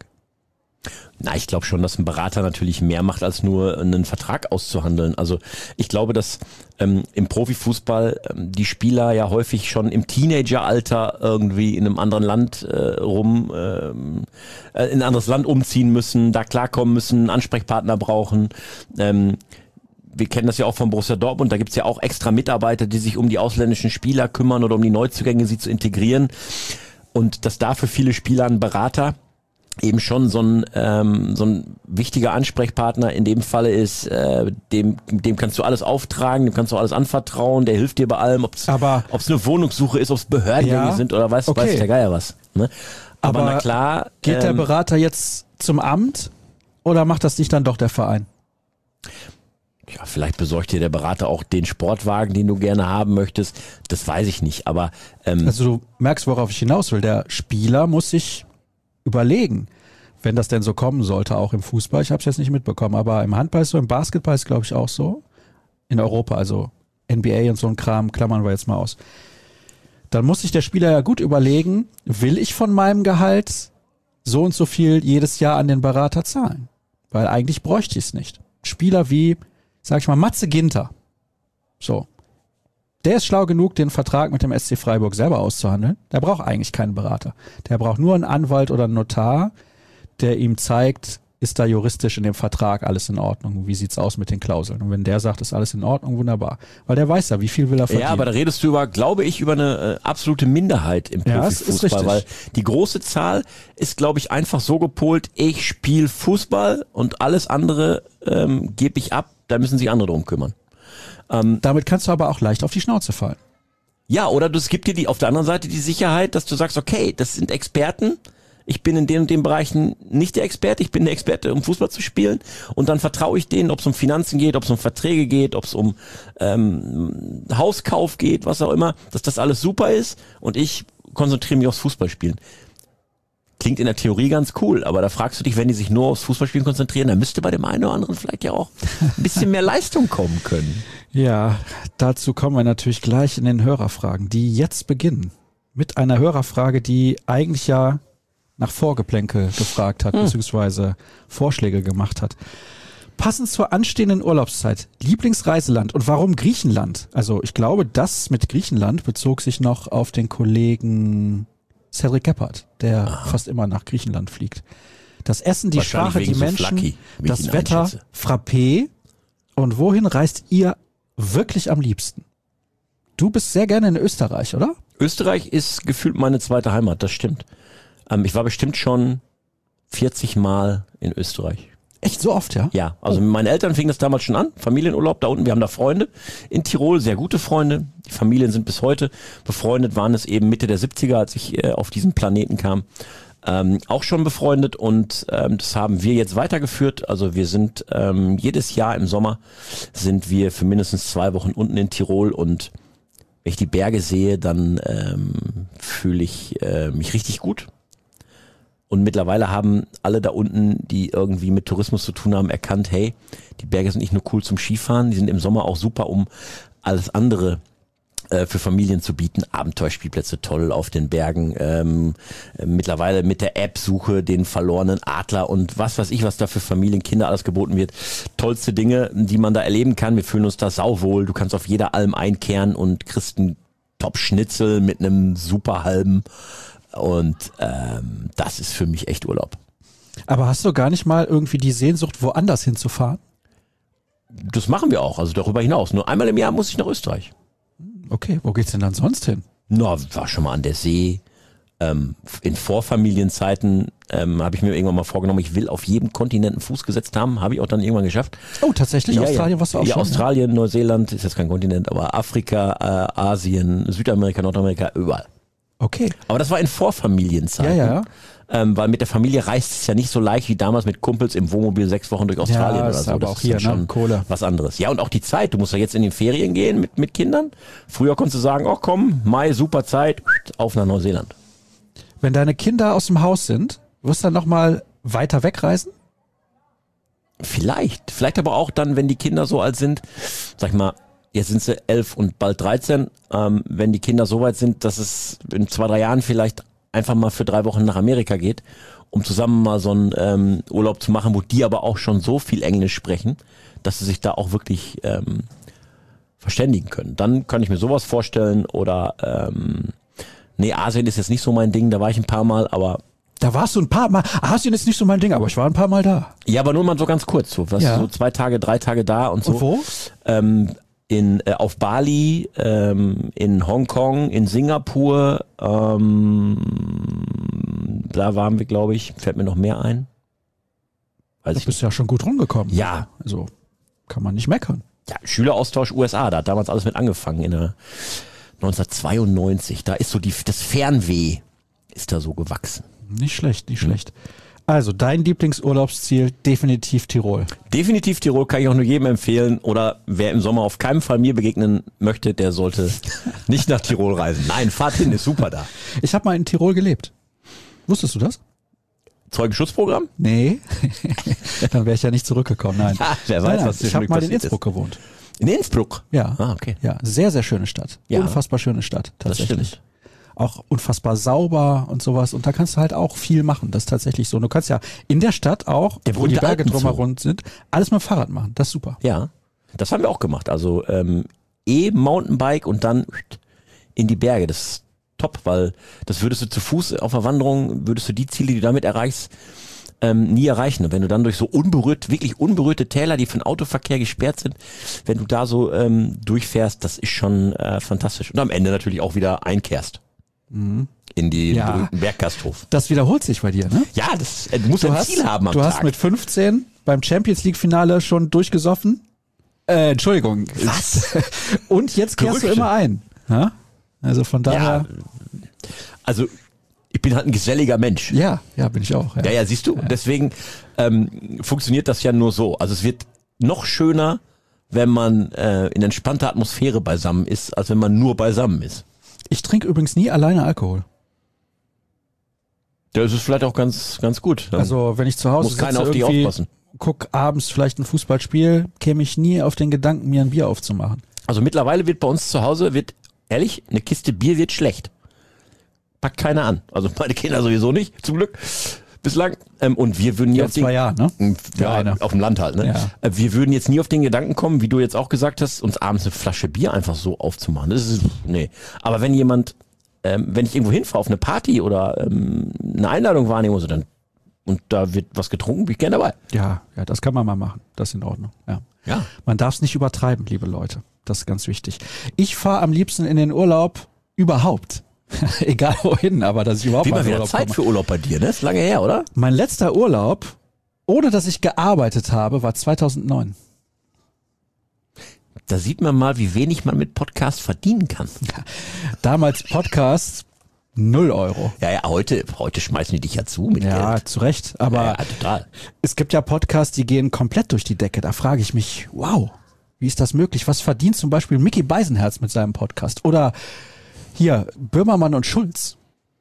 Na, ich glaube schon, dass ein Berater natürlich mehr macht, als nur einen Vertrag auszuhandeln. Also ich glaube, dass ähm, im Profifußball ähm, die Spieler ja häufig schon im Teenageralter irgendwie in einem anderen Land äh, rum, ähm, äh, in ein anderes Land umziehen müssen, da klarkommen müssen, einen Ansprechpartner brauchen. Ähm, wir kennen das ja auch von Borussia Dortmund, da gibt's ja auch extra Mitarbeiter, die sich um die ausländischen Spieler kümmern oder um die Neuzugänge, sie zu integrieren. Und dass da für viele Spieler ein Berater eben schon so ein ähm, so ein wichtiger Ansprechpartner in dem Falle ist, äh, dem dem kannst du alles auftragen, dem kannst du alles anvertrauen, der hilft dir bei allem, ob es Aber- eine Wohnungssuche ist, ob es Behördengänge Ja, sind oder weiß, okay. weiß der Geier was. Ne? Aber, Aber na klar, Geht der ähm, Berater jetzt zum Amt oder macht das nicht dann doch der Verein? ja, vielleicht besorgt dir der Berater auch den Sportwagen, den du gerne haben möchtest, das weiß ich nicht, aber ähm, Also du merkst, worauf ich hinaus will. Der Spieler muss sich überlegen, wenn das denn so kommen sollte, auch im Fußball. Ich habe es jetzt nicht mitbekommen, aber im Handball ist so, im Basketball ist glaube ich auch so. In Europa, also N B A und so ein Kram, klammern wir jetzt mal aus. Dann muss sich der Spieler ja gut überlegen, will ich von meinem Gehalt so und so viel jedes Jahr an den Berater zahlen? Weil eigentlich bräuchte ich es nicht. Spieler wie, sag ich mal, Matze Ginter. So. Der ist schlau genug, den Vertrag mit dem S C Freiburg selber auszuhandeln. Der braucht eigentlich keinen Berater. Der braucht nur einen Anwalt oder einen Notar, der ihm zeigt, ist da juristisch in dem Vertrag alles in Ordnung? Wie sieht's aus mit den Klauseln? Und wenn der sagt, ist alles in Ordnung, wunderbar. Weil der weiß ja, wie viel will er verdienen. ja, aber da redest du über, glaube ich, über eine äh, absolute Minderheit im Ja, das ist Profifußball, richtig. weil die große Zahl ist, glaube ich, einfach so gepolt, ich spiele Fußball und alles andere ähm, gebe ich ab, da müssen sich andere drum kümmern. Damit kannst du aber auch leicht auf die Schnauze fallen. Ja, oder du, es gibt dir die, auf der anderen Seite die Sicherheit, dass du sagst, okay, das sind Experten, ich bin in den und den Bereichen nicht der Experte, ich bin der Experte, um Fußball zu spielen und dann vertraue ich denen, ob es um Finanzen geht, ob es um Verträge geht, ob es um ähm, Hauskauf geht, was auch immer, dass das alles super ist und ich konzentriere mich aufs Fußballspielen. Klingt in der Theorie ganz cool, aber da fragst du dich, wenn die sich nur aufs Fußballspielen konzentrieren, dann müsste bei dem einen oder anderen vielleicht ja auch ein bisschen mehr Leistung kommen können. Ja, dazu kommen wir natürlich gleich in den Hörerfragen, die jetzt beginnen. Mit einer Hörerfrage, die eigentlich ja nach Vorgeplänkel gefragt hat, Hm. beziehungsweise Vorschläge gemacht hat. Passend zur anstehenden Urlaubszeit, Lieblingsreiseland und warum Griechenland? Also ich glaube, das mit Griechenland bezog sich noch auf den Kollegen Cedric Gebhardt, der Aha. fast immer nach Griechenland fliegt. Das Essen, die Sprache, die Menschen, Flacki, das Wetter, einschätze. Frappé. Und wohin reist ihr wirklich am liebsten? Du bist sehr gerne in Österreich, oder? Österreich ist gefühlt meine zweite Heimat, das stimmt. Ähm, ich war bestimmt schon vierzig Mal in Österreich. Echt so oft, ja? Ja, also mit meinen Eltern fing das damals schon an. Familienurlaub da unten. Wir haben da Freunde in Tirol, sehr gute Freunde. Die Familien sind bis heute befreundet, waren es eben Mitte der siebziger, als ich äh, auf diesen Planeten kam. Ähm, auch schon befreundet und ähm, das haben wir jetzt weitergeführt. Also wir sind ähm, jedes Jahr im Sommer sind wir für mindestens zwei Wochen unten in Tirol und wenn ich die Berge sehe, dann ähm, fühle ich äh, mich richtig gut. Und mittlerweile haben alle da unten, die irgendwie mit Tourismus zu tun haben, erkannt, hey, die Berge sind nicht nur cool zum Skifahren, die sind im Sommer auch super, um alles andere äh, für Familien zu bieten. Abenteuerspielplätze toll auf den Bergen. Ähm, äh, mittlerweile mit der App Suche den verlorenen Adler und was weiß ich, was da für Familien, Kinder alles geboten wird. Tollste Dinge, die man da erleben kann. Wir fühlen uns da sauwohl. Du kannst auf jeder Alm einkehren und kriegst einen Top-Schnitzel mit einem super halben. Und ähm, das ist für mich echt Urlaub. Aber hast du gar nicht mal irgendwie die Sehnsucht, woanders hinzufahren? Das machen wir auch, also darüber hinaus. Nur einmal im Jahr muss ich nach Österreich. Okay, wo geht's denn dann sonst hin? Na, war schon mal an der See. Ähm, in Vorfamilienzeiten ähm, habe ich mir irgendwann mal vorgenommen, ich will auf jedem Kontinent einen Fuß gesetzt haben. Habe ich auch dann irgendwann geschafft. Oh, tatsächlich? Ja, Australien ja. warst du auch ja, schon? Australien, Neuseeland, ist jetzt kein Kontinent, aber Afrika, äh, Asien, Südamerika, Nordamerika, überall. Okay. Aber das war in Vorfamilienzeiten. Ja, ja. Ähm, weil mit der Familie reist es ja nicht so leicht wie damals mit Kumpels im Wohnmobil sechs Wochen durch Australien Ja, oder ist so. aber Das auch ist hier, dann schon ne? Kohle. was anderes. Ja, und auch die Zeit. Du musst ja jetzt in den Ferien gehen mit, mit Kindern. Früher konntest du sagen, oh komm, Mai, super Zeit, auf nach Neuseeland. Wenn deine Kinder aus dem Haus sind, wirst du dann nochmal weiter wegreisen? Vielleicht. Vielleicht aber auch dann, wenn die Kinder so alt sind, sag ich mal, jetzt sind sie elf und bald dreizehn, ähm, wenn die Kinder so weit sind, dass es in zwei, drei Jahren vielleicht einfach mal für drei Wochen nach Amerika geht, um zusammen mal so einen ähm, Urlaub zu machen, wo die aber auch schon so viel Englisch sprechen, dass sie sich da auch wirklich ähm, verständigen können. Dann kann ich mir sowas vorstellen oder ähm, nee, Asien ist jetzt nicht so mein Ding, da war ich ein paar Mal, aber Da warst du ein paar Mal. Asien ist nicht so mein Ding, aber ich war ein paar Mal da. ja, aber nur mal so ganz kurz, so, was, Ja. so zwei Tage, drei Tage da und so. Und wo? Ähm, in äh, auf Bali, ähm, in Hongkong, in Singapur, ähm, da waren wir, glaube ich, fällt mir noch mehr ein. Weiß Du ich bist ja schon gut rumgekommen. Ja. Also kann man nicht meckern. Ja, Schüleraustausch U S A, da hat damals alles mit angefangen in der neunzehnhundertzweiundneunzig. Da ist so die das Fernweh ist da so gewachsen. Nicht schlecht, nicht schlecht. Also dein Lieblingsurlaubsziel definitiv Tirol. Definitiv Tirol kann ich auch nur jedem empfehlen. Oder wer im Sommer auf keinen Fall mir begegnen möchte, der sollte nicht nach Tirol reisen. Nein, fahrt hin, ist super da. Ich habe mal in Tirol gelebt. Wusstest du das? Zeugenschutzprogramm? Nee. Dann wäre ich ja nicht zurückgekommen. Nein. Ja, wer weiß, nein, nein. was Ich habe zwischendurch mal in passiert Innsbruck gewohnt. In Innsbruck? Ja. Ah, okay. Ja, sehr, sehr schöne Stadt. Ja. Unfassbar schöne Stadt, Das tatsächlich. stimmt. Auch unfassbar sauber und sowas. Und da kannst du halt auch viel machen. Das ist tatsächlich so. Und du kannst ja in der Stadt auch, Der wo die berühmte Berge Alpenzoo. drumherum sind, alles mit dem Fahrrad machen. Das ist super. Ja, das haben wir auch gemacht. Also ähm, E-Mountainbike und dann in die Berge. Das ist top, weil das würdest du zu Fuß auf der Wanderung, würdest du die Ziele, die du damit erreichst, ähm, nie erreichen. Und wenn du dann durch so unberührt, wirklich unberührte Täler, die für den Autoverkehr gesperrt sind, wenn du da so ähm, durchfährst, das ist schon äh, fantastisch. Und am Ende natürlich auch wieder einkehrst. Mhm. In den Ja. berühmten Berggasthof. Das wiederholt sich bei dir, ne? Ja, das, äh, du musst Du ein hast, Ziel haben am du Tag. hast mit fünfzehn beim Champions League Finale schon durchgesoffen. Äh, Entschuldigung. Was? Und jetzt kehrst Gerüchte. du immer ein. Ja? Also von ja, daher. also ich bin halt ein geselliger Mensch. Ja, ja, bin ich auch. Ja. Ja, ja, siehst du, deswegen ähm, funktioniert das ja nur so. Also es wird noch schöner, wenn man äh, in entspannter Atmosphäre beisammen ist, als wenn man nur beisammen ist. Ich trinke übrigens nie alleine Alkohol. Das ist vielleicht auch ganz ganz gut. Dann Also wenn ich zu Hause muss keiner sitze, auf dich irgendwie aufpassen. guck abends vielleicht ein Fußballspiel, käme ich nie auf den Gedanken, mir ein Bier aufzumachen. Also mittlerweile wird bei uns zu Hause, wird ehrlich, eine Kiste Bier wird schlecht. Packt keiner an. Also meine Kinder sowieso nicht, zum Glück. Bislang. Ähm, und wir würden nie Ja, auf den, zwei Jahre, ne? Der ja, eine. auf dem Land halt, ne? Ja. Äh, Wir würden jetzt nie auf den Gedanken kommen, wie du jetzt auch gesagt hast, uns abends eine Flasche Bier einfach so aufzumachen. Das ist, nee. Aber wenn jemand, ähm, wenn ich irgendwo hinfahre auf eine Party oder ähm, eine Einladung wahrnehmen muss, dann, und da wird was getrunken, bin ich gerne dabei. Ja, ja, das kann man mal machen. Das ist in Ordnung. Ja. Ja. Man darf es nicht übertreiben, liebe Leute. Das ist ganz wichtig. Ich fahre am liebsten in den Urlaub überhaupt. Egal wohin, aber dass ich überhaupt Wie mal mal in wieder Urlaub Zeit komme. für Urlaub bei dir, ne? Ist lange her, oder? Mein letzter Urlaub ohne dass ich gearbeitet habe, war zweitausendneun. Da sieht man mal, wie wenig man mit Podcast verdienen kann. Damals Podcast null Euro. Ja, ja, heute, heute schmeißen die dich ja zu mit Ja, Geld. zu Recht. Aber Ja, ja, total. es gibt ja Podcasts, die gehen komplett durch die Decke. Da frage ich mich, wow, wie ist das möglich? Was verdient zum Beispiel Micky Beisenherz mit seinem Podcast? Oder hier, Böhmermann und Schulz.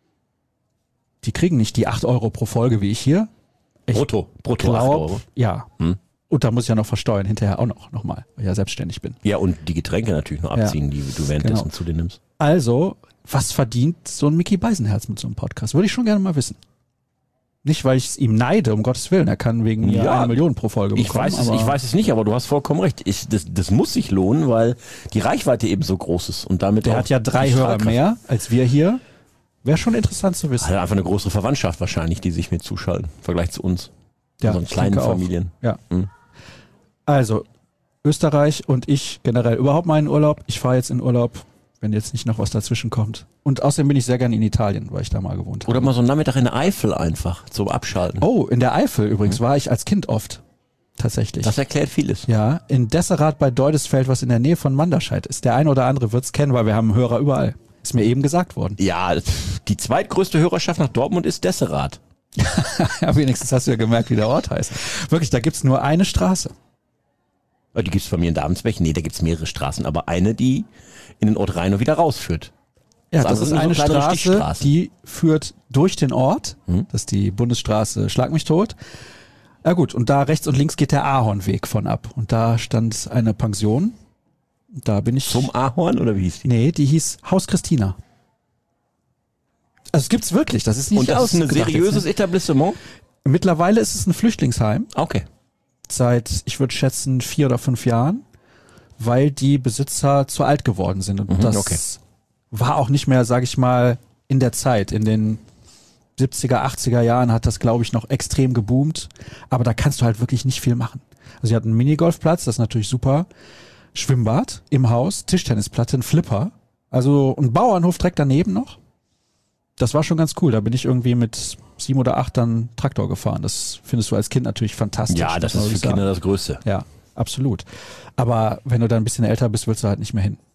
Die kriegen nicht die acht Euro pro Folge wie ich hier. Ich Brutto, brutto acht glaub, Euro. Ja. Hm. Und da muss ich ja noch versteuern, hinterher auch noch, nochmal, weil ich ja selbstständig bin. Ja, und die Getränke natürlich noch abziehen, die du währenddessen Genau. zu dir nimmst. Also, was verdient so ein Micky Beisenherz mit so einem Podcast? Würde ich schon gerne mal wissen. Nicht, weil ich es ihm neide, um Gottes Willen. Er kann wegen mir Ja, eine Million pro Folge bekommen. Ich weiß, es, aber ich weiß es nicht, aber du hast vollkommen recht. Ich, das, das muss sich lohnen, weil die Reichweite eben so groß ist. Und damit der auch hat ja drei die Hörer Strahlkraft. mehr als wir hier. Wäre schon interessant zu wissen. Hat einfach eine größere Verwandtschaft wahrscheinlich, die sich mit zuschalten, im Vergleich zu uns. Ja, Unseren ich kleinen denke auch. Familien. Ja. Mhm. Also, Österreich und ich generell überhaupt mal in Urlaub. Ich fahre jetzt in Urlaub, wenn jetzt nicht noch was dazwischen kommt. Und außerdem bin ich sehr gerne in Italien, weil ich da mal gewohnt habe. Oder mal so einen Nachmittag in der Eifel einfach zum Abschalten. Oh, in der Eifel übrigens war ich als Kind oft. Tatsächlich. Das erklärt vieles. Ja, in Desserath bei Deudesfeld, was in der Nähe von Manderscheid ist. Der eine oder andere wird's kennen, weil wir haben Hörer überall. Ist mir eben gesagt worden. Ja, die zweitgrößte Hörerschaft nach Dortmund ist Desserath. Ja, wenigstens hast du ja gemerkt, wie der Ort heißt. Wirklich, da gibt's nur eine Straße. Die gibt's bei mir in Davensbeck. Nee, da gibt's mehrere Straßen, aber eine, die in den Ort rein und wieder rausführt. Ja, Das das ist andere eine sind so kleinere Straße, Stichstraßen. die führt durch den Ort. Hm. Das ist die Bundesstraße Schlag mich tot. Ja gut, und da rechts und links geht der Ahornweg von ab. Und da stand eine Pension. Da bin ich... Zum Ahorn oder wie hieß die? Nee, die hieß Haus Christina. Also es gibt's wirklich, das ist nicht Und das ist ein ausgedacht seriöses jetzt, ne? Etablissement? Mittlerweile ist es ein Flüchtlingsheim. Okay. Seit, ich würde schätzen, vier oder fünf Jahren, weil die Besitzer zu alt geworden sind. Und Mhm, das okay. war auch nicht mehr, sage ich mal, in der Zeit. In den siebziger, achtziger Jahren hat das, glaube ich, noch extrem geboomt. Aber da kannst du halt wirklich nicht viel machen. Also sie hatten einen Minigolfplatz, das ist natürlich super. Schwimmbad im Haus, Tischtennisplatte, ein Flipper. Also ein Bauernhof direkt daneben noch. Das war schon ganz cool. Da bin ich irgendwie mit sieben oder acht dann Traktor gefahren. Das findest du als Kind natürlich fantastisch. Ja, das muss man ist für wirklich sagen. Kinder das Größte. Ja, absolut. Aber wenn du dann ein bisschen älter bist, willst du halt nicht mehr hin.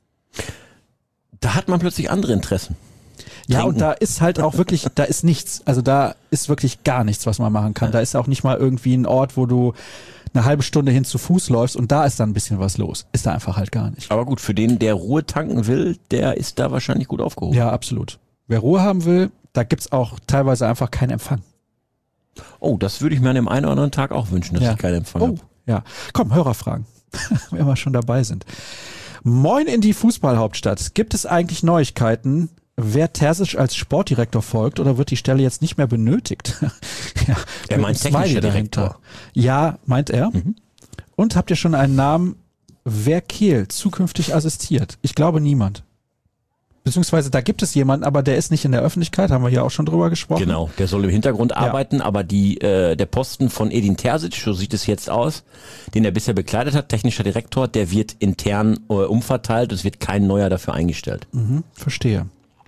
Da hat man plötzlich andere Interessen. Ja, Trinken. und da ist halt auch wirklich, da ist nichts. Also da ist wirklich gar nichts, was man machen kann. Da ist auch nicht mal irgendwie ein Ort, wo du eine halbe Stunde hin zu Fuß läufst und da ist dann ein bisschen was los. Ist da einfach halt gar nicht. Aber gut, für den, der Ruhe tanken will, der ist da wahrscheinlich gut aufgehoben. Ja, absolut. Wer Ruhe haben will, da gibt's auch teilweise einfach keinen Empfang. Oh, das würde ich mir an dem einen oder anderen Tag auch wünschen, dass Ja. ich keinen Empfang Oh, habe. ja. Komm, Hörerfragen, wenn wir schon dabei sind. Moin in die Fußballhauptstadt. Gibt es eigentlich Neuigkeiten, wer Terzic als Sportdirektor folgt oder wird die Stelle jetzt nicht mehr benötigt? Ja, Er mit meint einem Smiley technischer dahinter. Direktor. Ja, meint er. Mhm. Und habt ihr schon einen Namen, wer Kehl zukünftig assistiert? Ich glaube niemand. Beziehungsweise da gibt es jemanden, aber der ist nicht in der Öffentlichkeit, haben wir hier auch schon drüber gesprochen. Genau, der soll im Hintergrund arbeiten, aber die äh, der Posten von Edin Terzic, so sieht es jetzt aus, den er bisher bekleidet hat, technischer Direktor, der wird intern äh, umverteilt, es wird kein neuer dafür eingestellt. Mhm, verstehe.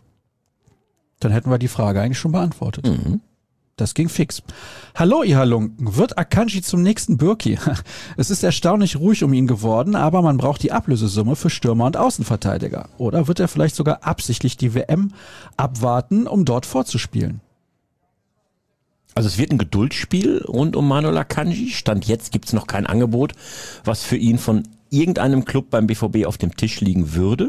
Dann hätten wir die Frage eigentlich schon beantwortet. Mhm. Das ging fix. Hallo, ihr Halunken. Wird Akanji zum nächsten Birki? Es ist erstaunlich ruhig um ihn geworden, aber man braucht die Ablösesumme für Stürmer und Außenverteidiger. Oder wird er vielleicht sogar absichtlich die W M abwarten, um dort vorzuspielen? Also es wird ein Geduldsspiel rund um Manuel Akanji. Stand jetzt gibt es noch kein Angebot, was für ihn von irgendeinem Club beim B V B auf dem Tisch liegen würde.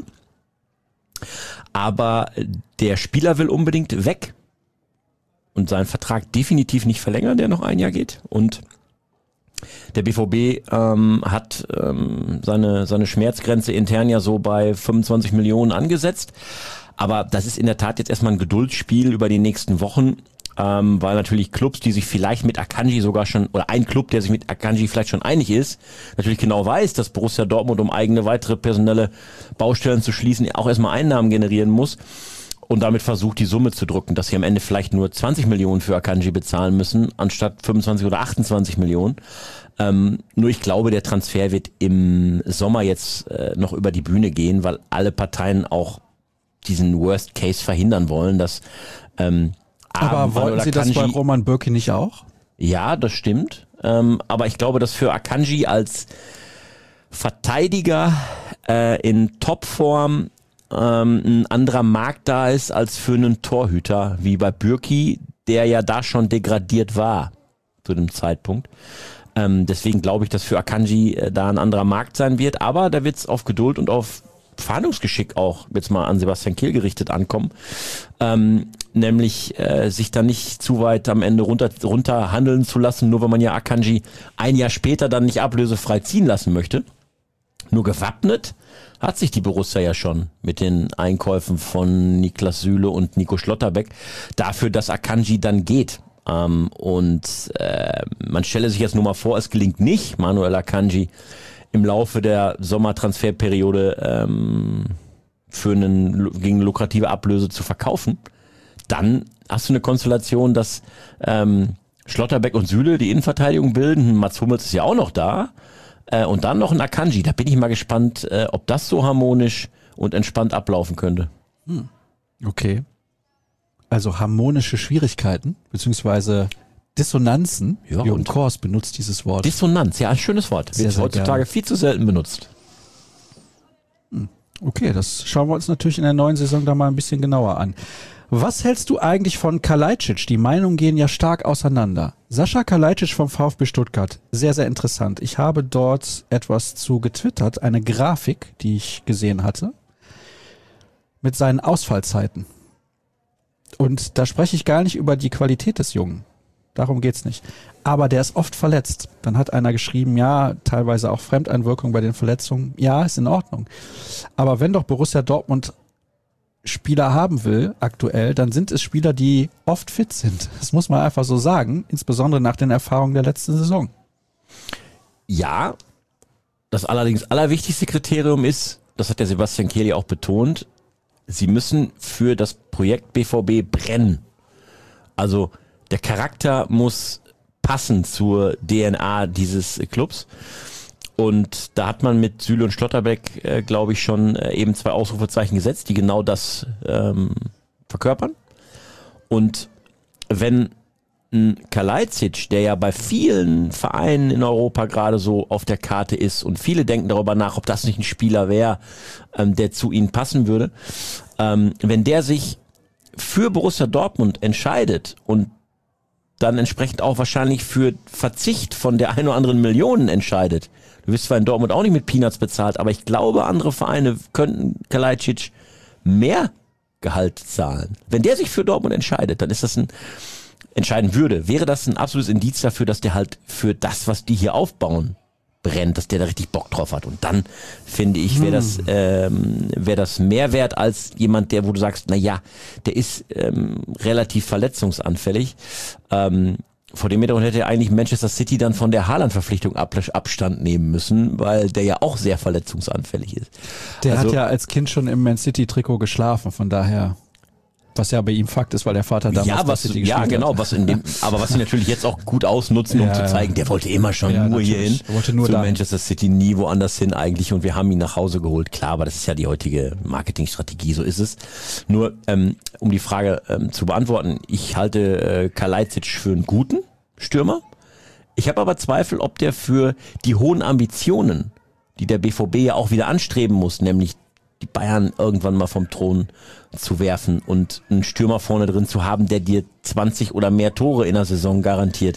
Aber der Spieler will unbedingt weg und seinen Vertrag definitiv nicht verlängern, der noch ein Jahr geht. Und der B V B ähm, hat ähm, seine, seine Schmerzgrenze intern ja so bei fünfundzwanzig Millionen angesetzt. Aber das ist in der Tat jetzt erstmal ein Geduldsspiel über die nächsten Wochen, ähm, weil natürlich Clubs, die sich vielleicht mit Akanji sogar schon, oder ein Club, der sich mit Akanji vielleicht schon einig ist, natürlich genau weiß, dass Borussia Dortmund, um eigene weitere personelle Baustellen zu schließen, auch erstmal Einnahmen generieren muss. Und damit versucht, die Summe zu drücken, dass sie am Ende vielleicht nur zwanzig Millionen für Akanji bezahlen müssen, anstatt fünfundzwanzig oder achtundzwanzig Millionen. Ähm, nur ich glaube, der Transfer wird im Sommer jetzt äh, noch über die Bühne gehen, weil alle Parteien auch diesen Worst Case verhindern wollen, dass ähm, Aber Manuel wollten Sie das bei Akanji- Roman Bürki nicht auch? Ja, das stimmt. Ähm, aber ich glaube, dass für Akanji als Verteidiger äh, in Topform ähm, ein anderer Markt da ist als für einen Torhüter wie bei Bürki, der ja da schon degradiert war zu dem Zeitpunkt. Ähm, deswegen glaube ich, dass für Akanji äh, da ein anderer Markt sein wird, aber da wird es auf Geduld und auf Verhandlungsgeschick auch jetzt mal an Sebastian Kehl gerichtet ankommen, ähm, nämlich äh, sich da nicht zu weit am Ende runter, runter handeln zu lassen, nur weil man ja Akanji ein Jahr später dann nicht ablösefrei ziehen lassen möchte. Nur gewappnet hat sich die Borussia ja schon mit den Einkäufen von Niklas Süle und Nico Schlotterbeck dafür, dass Akanji dann geht. Ähm, und äh, man stelle sich jetzt nur mal vor, es gelingt nicht, Manuel Akanji im Laufe der Sommertransferperiode ähm, für einen, gegen eine lukrative Ablöse zu verkaufen. Dann hast du eine Konstellation, dass ähm, Schlotterbeck und Süle die Innenverteidigung bilden. Mats Hummels ist ja auch noch da. Äh, und dann noch ein Akanji. Da bin ich mal gespannt, äh, ob das so harmonisch und entspannt ablaufen könnte. Hm. Okay. Also harmonische Schwierigkeiten, beziehungsweise Dissonanzen. Ja, Jürgen und Kors benutzt dieses Wort. Dissonanz, ja, ein schönes Wort. Sehr, Wird sehr heutzutage gerne. viel zu selten benutzt. Okay, das schauen wir uns natürlich in der neuen Saison da mal ein bisschen genauer an. Was hältst du eigentlich von Kalajdzic? Die Meinungen gehen ja stark auseinander. Sascha Kalajdzic vom VfB Stuttgart, sehr, sehr interessant. Ich habe dort etwas zu getwittert, eine Grafik, die ich gesehen hatte, mit seinen Ausfallzeiten. Und da spreche ich gar nicht über die Qualität des Jungen. Darum geht's nicht. Aber der ist oft verletzt. Dann hat einer geschrieben, ja, teilweise auch Fremdeinwirkung bei den Verletzungen. Ja, ist in Ordnung. Aber wenn doch Borussia Dortmund Spieler haben will, aktuell, dann sind es Spieler, die oft fit sind. Das muss man einfach so sagen, insbesondere nach den Erfahrungen der letzten Saison. Ja, das allerdings allerwichtigste Kriterium ist, das hat der Sebastian Kehl ja auch betont, sie müssen für das Projekt B V B brennen. Also der Charakter muss passen zur D N A dieses Clubs. Und da hat man mit Süle und Schlotterbeck, äh, glaube ich, schon äh, eben zwei Ausrufezeichen gesetzt, die genau das ähm, verkörpern. Und wenn ein Kalajdzic, der ja bei vielen Vereinen in Europa gerade so auf der Karte ist und viele denken darüber nach, ob das nicht ein Spieler wäre, ähm, der zu ihnen passen würde, ähm, wenn der sich für Borussia Dortmund entscheidet und dann entsprechend auch wahrscheinlich für Verzicht von der ein oder anderen Million entscheidet. Du wirst zwar in Dortmund auch nicht mit Peanuts bezahlt, aber ich glaube, andere Vereine könnten Kalajdzic mehr Gehalt zahlen. Wenn der sich für Dortmund entscheidet, dann ist das ein, entscheiden würde, wäre das ein absolutes Indiz dafür, dass der halt für das, was die hier aufbauen, brennt, dass der da richtig Bock drauf hat. Und dann, finde ich, wäre das, ähm, wäre das mehr wert als jemand, der, wo du sagst, na ja, der ist ähm, relativ verletzungsanfällig. Ähm, vor dem Hintergrund hätte eigentlich Manchester City dann von der Haaland-Verpflichtung Ab- Abstand nehmen müssen, weil der ja auch sehr verletzungsanfällig ist. Der also, hat ja als Kind schon im Man City-Trikot geschlafen, von daher... Was ja bei ihm Fakt ist, weil der Vater damals ja, was, City ja, gespielt genau, hat. was in dem, aber was sie natürlich jetzt auch gut ausnutzen, um Ja, zu zeigen, der wollte immer schon ja, nur hier hin, natürlich. Er wollte nur zu dahin. Manchester City, nie woanders hin eigentlich, und wir haben ihn nach Hause geholt. Klar, aber das ist ja die heutige Marketingstrategie, so ist es. Nur, ähm, um die Frage ähm, zu beantworten, ich halte äh, Kalajdzic für einen guten Stürmer. Ich habe aber Zweifel, ob der für die hohen Ambitionen, die der B V B ja auch wieder anstreben muss, nämlich die Bayern irgendwann mal vom Thron zu werfen und einen Stürmer vorne drin zu haben, der dir zwanzig oder mehr Tore in der Saison garantiert.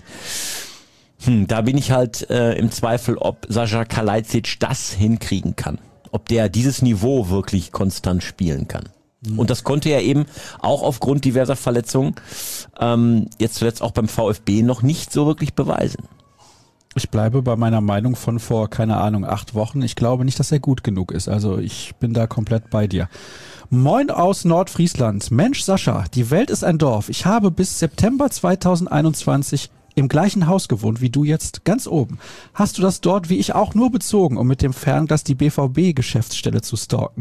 Hm, da bin ich halt äh, im Zweifel, ob Sascha Kalajdzic das hinkriegen kann. Ob der dieses Niveau wirklich konstant spielen kann. Mhm. Und das konnte er eben auch aufgrund diverser Verletzungen ähm, jetzt zuletzt auch beim VfB noch nicht so wirklich beweisen. Ich bleibe bei meiner Meinung von vor, keine Ahnung, acht Wochen. Ich glaube nicht, dass er gut genug ist. Also ich bin da komplett bei dir. Moin aus Nordfriesland. Mensch Sascha, die Welt ist ein Dorf. Ich habe bis September zweitausendeinundzwanzig im gleichen Haus gewohnt wie du jetzt, ganz oben. Hast du das dort wie ich auch nur bezogen, um mit dem Fernglas die B V B-Geschäftsstelle zu stalken?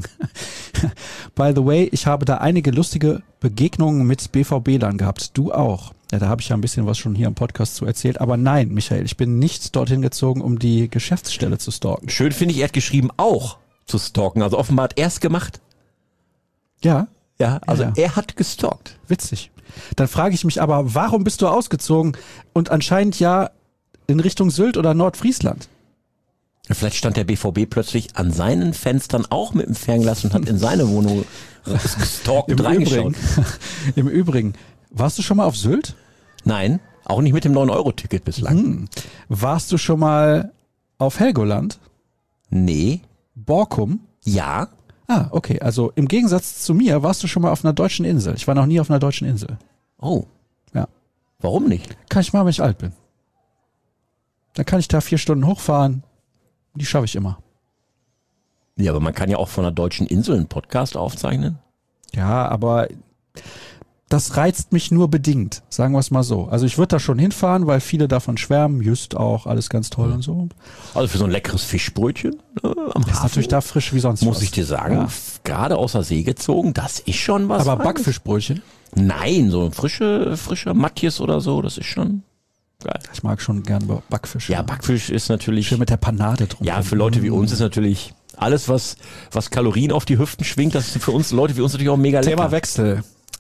By the way, ich habe da einige lustige Begegnungen mit B V B-Lern gehabt. Du auch. Ja, da habe ich ja ein bisschen was schon hier im Podcast zu erzählt. Aber nein, Michael, ich bin nicht dorthin gezogen, um die Geschäftsstelle zu stalken. Schön finde ich, er hat geschrieben, auch zu stalken. Also offenbar hat er es gemacht. Ja. Ja, also ja, ja. er hat gestalkt. Witzig. Dann frage ich mich aber, warum bist du ausgezogen? Und anscheinend ja in Richtung Sylt oder Nordfriesland. Vielleicht stand der B V B plötzlich an seinen Fenstern auch mit dem Fernglas und hat in seine Wohnung gestalkt und reingeschaut. Im Übrigen, warst du schon mal auf Sylt? Nein, auch nicht mit dem neun Euro Ticket bislang. Hm. Warst du schon mal auf Helgoland? Nee. Borkum? Ja. Ah, okay. Also im Gegensatz zu mir warst du schon mal auf einer deutschen Insel. Ich war noch nie auf einer deutschen Insel. Oh. Ja. Warum nicht? Kann ich mal, wenn ich alt bin. Dann kann ich da vier Stunden hochfahren. Die schaffe ich immer. Ja, aber man kann ja auch von einer deutschen Insel einen Podcast aufzeichnen. Ja, aber das reizt mich nur bedingt, sagen wir es mal so. Also ich würde da schon hinfahren, weil viele davon schwärmen, Just auch, alles ganz toll und so. Also für so ein leckeres Fischbrötchen äh, am Ist Hafen, natürlich da frisch wie sonst muss was. ich dir sagen, Ja. gerade aus der See gezogen, das ist schon was. Aber Feines. Backfischbrötchen? Nein, so ein frische, frischer Matthias oder so, das ist schon geil. Ich mag schon gern Backfisch. Ja, Backfisch ist natürlich, Schön mit der Panade drum. ja, für Leute wie uns ist natürlich alles, was, was Kalorien auf die Hüften schwingt, das ist für uns Leute wie uns natürlich auch mega lecker. Thema Wechsel.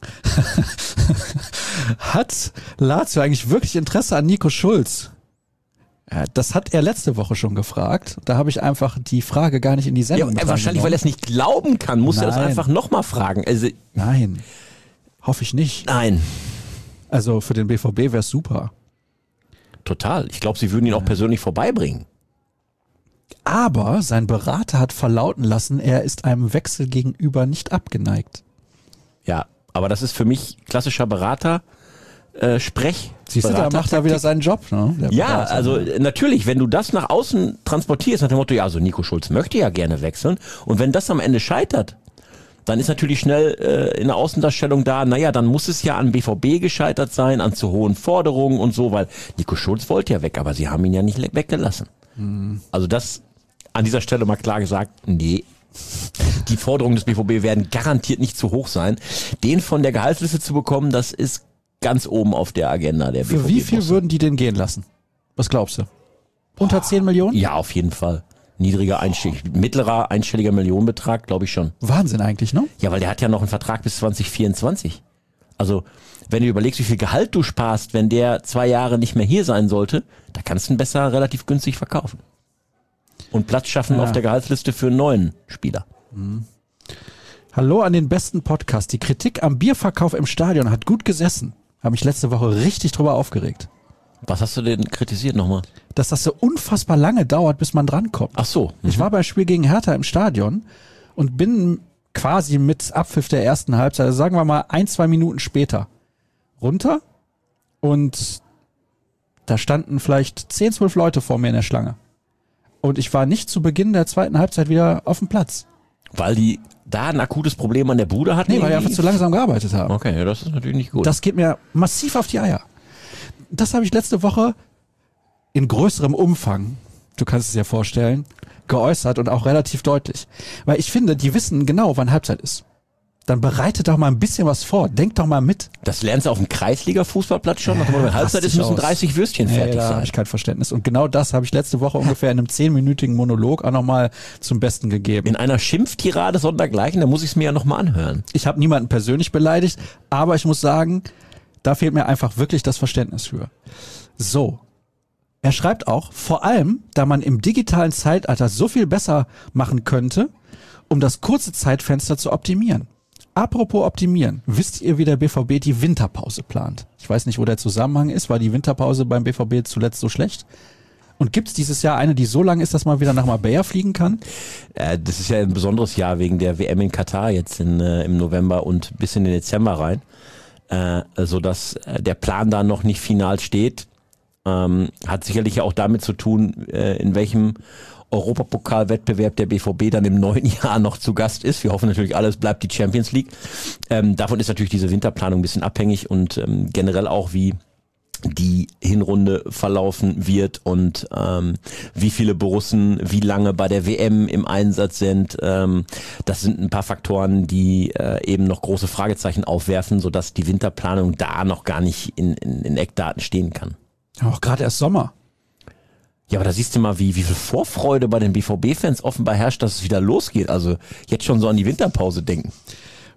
Hat Lazio eigentlich wirklich Interesse an Nico Schulz? Ja, das hat er letzte Woche schon gefragt. Da habe ich einfach die Frage gar nicht in die Ja, Sendung mit wahrscheinlich, weil er es nicht glauben kann, muss er das Nein. einfach nochmal fragen. Also, Nein, hoffe ich nicht. nein, Also für den B V B wäre es super. total. Ich glaube, sie würden ihn auch persönlich vorbeibringen. Aber sein Berater hat verlauten lassen, er ist einem Wechsel gegenüber nicht abgeneigt. Ja, aber das ist für mich klassischer Berater, äh, Sprech. Siehst du, da macht er wieder seinen Job, ne? der Ja, Berater. also äh, natürlich, wenn du das nach außen transportierst, nach dem Motto, ja, also Nico Schulz möchte ja gerne wechseln, und wenn das am Ende scheitert, dann ist natürlich schnell äh, in der Außendarstellung da, naja, dann muss es ja an B V B gescheitert sein, an zu hohen Forderungen und so, weil Nico Schulz wollte ja weg, aber sie haben ihn ja nicht le- weggelassen. Mhm. Also das an dieser Stelle mal klar gesagt, nee. Die Forderungen des B V B werden garantiert nicht zu hoch sein. Den von der Gehaltsliste zu bekommen, das ist ganz oben auf der Agenda der B V B. Für wie viel würden die den gehen lassen? Was glaubst du? Unter zehn Millionen? Ja, auf jeden Fall. Niedriger einstellig, mittlerer einstelliger Millionenbetrag, glaube ich schon. Wahnsinn eigentlich, ne? Ja, weil der hat ja noch einen Vertrag bis zwanzig vierundzwanzig. Also, wenn du überlegst, wie viel Gehalt du sparst, wenn der zwei Jahre nicht mehr hier sein sollte, da kannst du ihn besser relativ günstig verkaufen. Und Platz schaffen Ja. auf der Gehaltsliste für einen neuen Spieler. Hallo an den besten Podcast. Die Kritik am Bierverkauf im Stadion hat gut gesessen. Habe mich letzte Woche richtig drüber aufgeregt. Was hast du denn kritisiert nochmal? Dass das so unfassbar lange dauert, bis man drankommt. Ach so. Ich war beim Spiel gegen Hertha im Stadion und bin quasi mit Abpfiff der ersten Halbzeit, also sagen wir mal ein, zwei Minuten später, runter und da standen vielleicht zehn, zwölf Leute vor mir in der Schlange. Und ich war nicht zu Beginn der zweiten Halbzeit wieder auf dem Platz. Weil die da ein akutes Problem an der Bude hatten? Nee, weil die einfach irgendwie? zu langsam gearbeitet haben. Okay, ja, das ist natürlich nicht gut. Das geht mir massiv auf die Eier. Das habe ich letzte Woche in größerem Umfang, du kannst es dir vorstellen, geäußert und auch relativ deutlich. Weil ich finde, die wissen genau, wann Halbzeit ist. Dann bereitet doch mal ein bisschen was vor. Denkt doch mal mit. Das lernst du auf dem Kreisliga-Fußballplatz schon. Nach dem Motto, wenn Halbzeit ist, rastig müssen aus. dreißig Würstchen Nee, fertig da habe sein. ich kein Verständnis. Und genau das habe ich letzte Woche ungefähr in einem zehnminütigen Monolog auch nochmal zum Besten gegeben. In einer Schimpftirade sondergleichen, da muss ich es mir ja nochmal anhören. Ich habe niemanden persönlich beleidigt, aber ich muss sagen, da fehlt mir einfach wirklich das Verständnis für. So. Er schreibt auch, vor allem, da man im digitalen Zeitalter so viel besser machen könnte, um das kurze Zeitfenster zu optimieren. Apropos optimieren, wisst ihr, wie der B V B die Winterpause plant? Ich weiß nicht, wo der Zusammenhang ist, war die Winterpause beim B V B zuletzt so schlecht? Und gibt's dieses Jahr eine, die so lang ist, dass man wieder nach Marbella fliegen kann? Äh, das ist ja ein besonderes Jahr wegen der W M in Katar jetzt in, äh, im November und bis in den Dezember rein. Äh, sodass äh, der Plan da noch nicht final steht. Ähm, hat sicherlich auch damit zu tun, äh, in welchem Europapokalwettbewerb der B V B dann im neuen Jahr noch zu Gast ist. Wir hoffen natürlich, alles bleibt die Champions League. Ähm, davon ist natürlich diese Winterplanung ein bisschen abhängig und ähm, generell auch, wie die Hinrunde verlaufen wird und ähm, wie viele Borussen wie lange bei der W M im Einsatz sind. Ähm, das sind ein paar Faktoren, die äh, eben noch große Fragezeichen aufwerfen, sodass die Winterplanung da noch gar nicht in, in, in Eckdaten stehen kann. Auch gerade erst Sommer. Ja, aber da siehst du mal, wie, wie viel Vorfreude bei den B V B-Fans offenbar herrscht, dass es wieder losgeht. Also jetzt schon so an die Winterpause denken.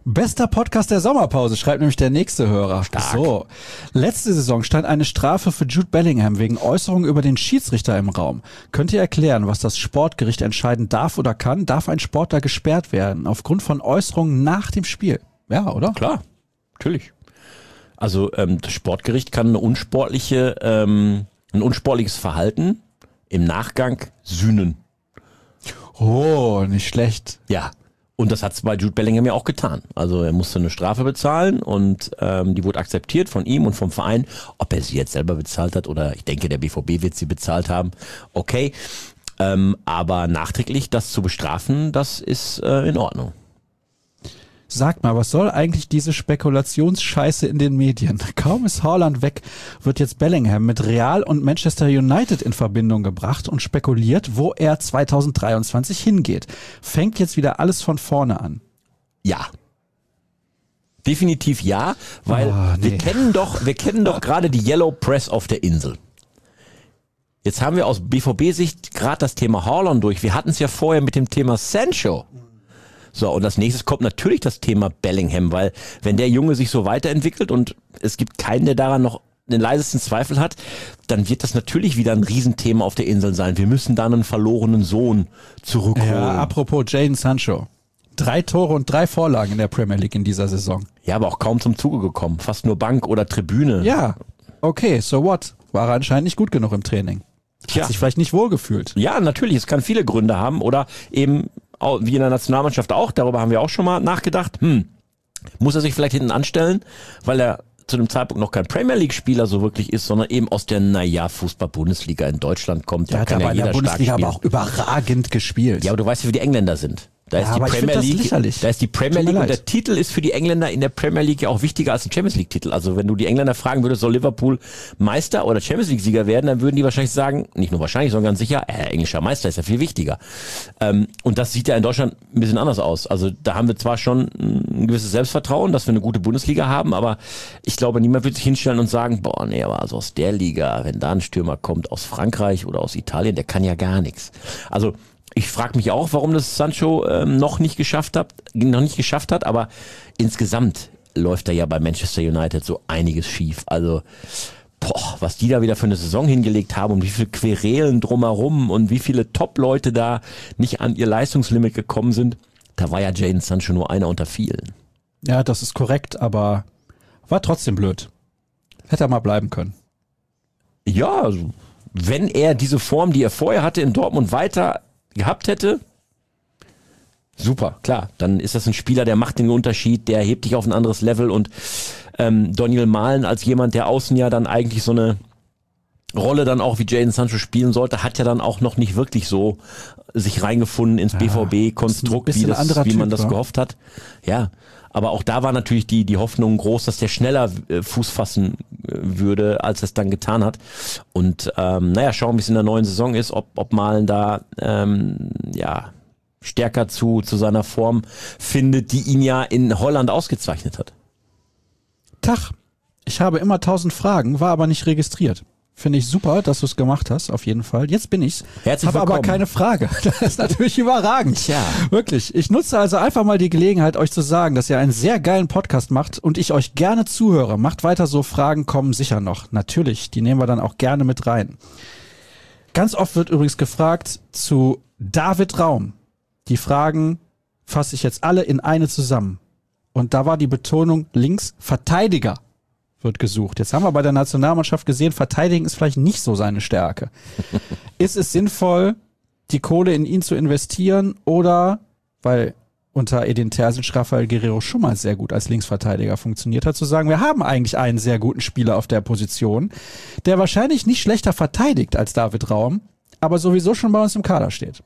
Bester Podcast der Sommerpause, schreibt nämlich der nächste Hörer. Stark. So, letzte Saison stand eine Strafe für Jude Bellingham wegen Äußerungen über den Schiedsrichter im Raum. Könnt ihr erklären, was das Sportgericht entscheiden darf oder kann? Darf ein Sportler gesperrt werden aufgrund von Äußerungen nach dem Spiel? Ja, oder? Klar, natürlich. Also ähm, das Sportgericht kann eine unsportliche, ähm, ein unsportliches Verhalten im Nachgang sühnen. Oh, nicht schlecht. Ja. Und das hat es bei Jude Bellingham ja auch getan. Also er musste eine Strafe bezahlen und ähm, die wurde akzeptiert von ihm und vom Verein. Ob er sie jetzt selber bezahlt hat oder ich denke, der B V B wird sie bezahlt haben. Okay, ähm, aber nachträglich das zu bestrafen, das ist äh, in Ordnung. Sagt mal, was soll eigentlich diese Spekulationsscheiße in den Medien? Kaum ist Haaland weg, wird jetzt Bellingham mit Real und Manchester United in Verbindung gebracht und spekuliert, wo er zwanzig dreiundzwanzig hingeht. Fängt jetzt wieder alles von vorne an. Ja. Definitiv ja, weil Oh, nee. wir kennen doch, wir kennen doch gerade die Yellow Press auf der Insel. Jetzt haben wir aus B V B-Sicht gerade das Thema Haaland durch. Wir hatten es ja vorher mit dem Thema Sancho. So, und als nächstes kommt natürlich das Thema Bellingham, weil wenn der Junge sich so weiterentwickelt und es gibt keinen, der daran noch den leisesten Zweifel hat, dann wird das natürlich wieder ein Riesenthema auf der Insel sein. Wir müssen da einen verlorenen Sohn zurückholen. Ja, apropos Jadon Sancho. Drei Tore und drei Vorlagen in der Premier League in dieser Saison. Ja, aber auch kaum zum Zuge gekommen. Fast nur Bank oder Tribüne. Ja, okay, so what? War er anscheinend nicht gut genug im Training. Hat Tja. sich vielleicht nicht wohlgefühlt. Ja, natürlich, es kann viele Gründe haben oder eben auch, wie in der Nationalmannschaft auch, darüber haben wir auch schon mal nachgedacht, hm, muss er sich vielleicht hinten anstellen, weil er zu dem Zeitpunkt noch kein Premier League Spieler so wirklich ist, sondern eben aus der, naja, Fußball-Bundesliga in Deutschland kommt. Der Da hat kann aber ja in jeder der Bundesliga stark aber spielen. auch überragend gespielt. Ja, aber du weißt ja, wie die Engländer sind. Da Ja, ist die aber ich Premier find das League, lächerlich. da ist die Premier Tut mir League und leid. der Titel ist für die Engländer in der Premier League ja auch wichtiger als ein Champions League Titel. Also wenn du die Engländer fragen würdest, soll Liverpool Meister oder Champions League Sieger werden, dann würden die wahrscheinlich sagen, nicht nur wahrscheinlich, sondern ganz sicher, äh, englischer Meister ist ja viel wichtiger. Ähm, und das sieht ja in Deutschland ein bisschen anders aus. Also da haben wir zwar schon ein gewisses Selbstvertrauen, dass wir eine gute Bundesliga haben, aber ich glaube, niemand wird sich hinstellen und sagen, boah, nee, aber also aus der Liga, wenn da ein Stürmer kommt aus Frankreich oder aus Italien, der kann ja gar nichts. Also ich frage mich auch, warum das Sancho ähm, noch nicht geschafft hat, noch nicht geschafft hat, aber insgesamt läuft da ja bei Manchester United so einiges schief. Also, boah, was die da wieder für eine Saison hingelegt haben und wie viele Querelen drumherum und wie viele Top-Leute da nicht an ihr Leistungslimit gekommen sind, da war ja Jadon Sancho nur einer unter vielen. Ja, das ist korrekt, aber war trotzdem blöd. Hätte er mal bleiben können. Ja, also, wenn er diese Form, die er vorher hatte in Dortmund weiter gehabt hätte, super, klar, dann ist das ein Spieler, der macht den Unterschied, der hebt dich auf ein anderes Level und ähm, Daniel Mahlen als jemand, der außen ja dann eigentlich so eine Rolle dann auch wie Jadon Sancho spielen sollte, hat ja dann auch noch nicht wirklich so sich reingefunden ins Ja, B V B-Konstrukt, ist ein wie, bisschen das, anderer wie man Typ, das wa? gehofft hat. Ja, aber auch da war natürlich die die Hoffnung groß, dass der schneller äh, Fuß fassen äh, würde, als es dann getan hat. Und ähm, naja, schauen, wie es in der neuen Saison ist, ob, ob Malen da ähm, ja stärker zu, zu seiner Form findet, die ihn ja in Holland ausgezeichnet hat. Tag, ich habe immer tausend Fragen, war aber nicht registriert. Finde ich super, dass du es gemacht hast, auf jeden Fall. Jetzt bin ich's. Herzlich habe aber willkommen. keine Frage. Das ist natürlich überragend. Tja. Wirklich. Ich nutze also einfach mal die Gelegenheit, euch zu sagen, dass ihr einen sehr geilen Podcast macht und ich euch gerne zuhöre. Macht weiter so, Fragen kommen sicher noch. Natürlich, die nehmen wir dann auch gerne mit rein. Ganz oft wird übrigens gefragt zu David Raum. Die Fragen fasse ich jetzt alle in eine zusammen. Und da war die Betonung Linksverteidiger wird gesucht. Jetzt haben wir bei der Nationalmannschaft gesehen, verteidigen ist vielleicht nicht so seine Stärke. Ist es sinnvoll, die Kohle in ihn zu investieren oder, weil unter Edin Terzic Rafael Guerreiro schon mal sehr gut als Linksverteidiger funktioniert hat, zu sagen, wir haben eigentlich einen sehr guten Spieler auf der Position, der wahrscheinlich nicht schlechter verteidigt als David Raum, aber sowieso schon bei uns im Kader steht.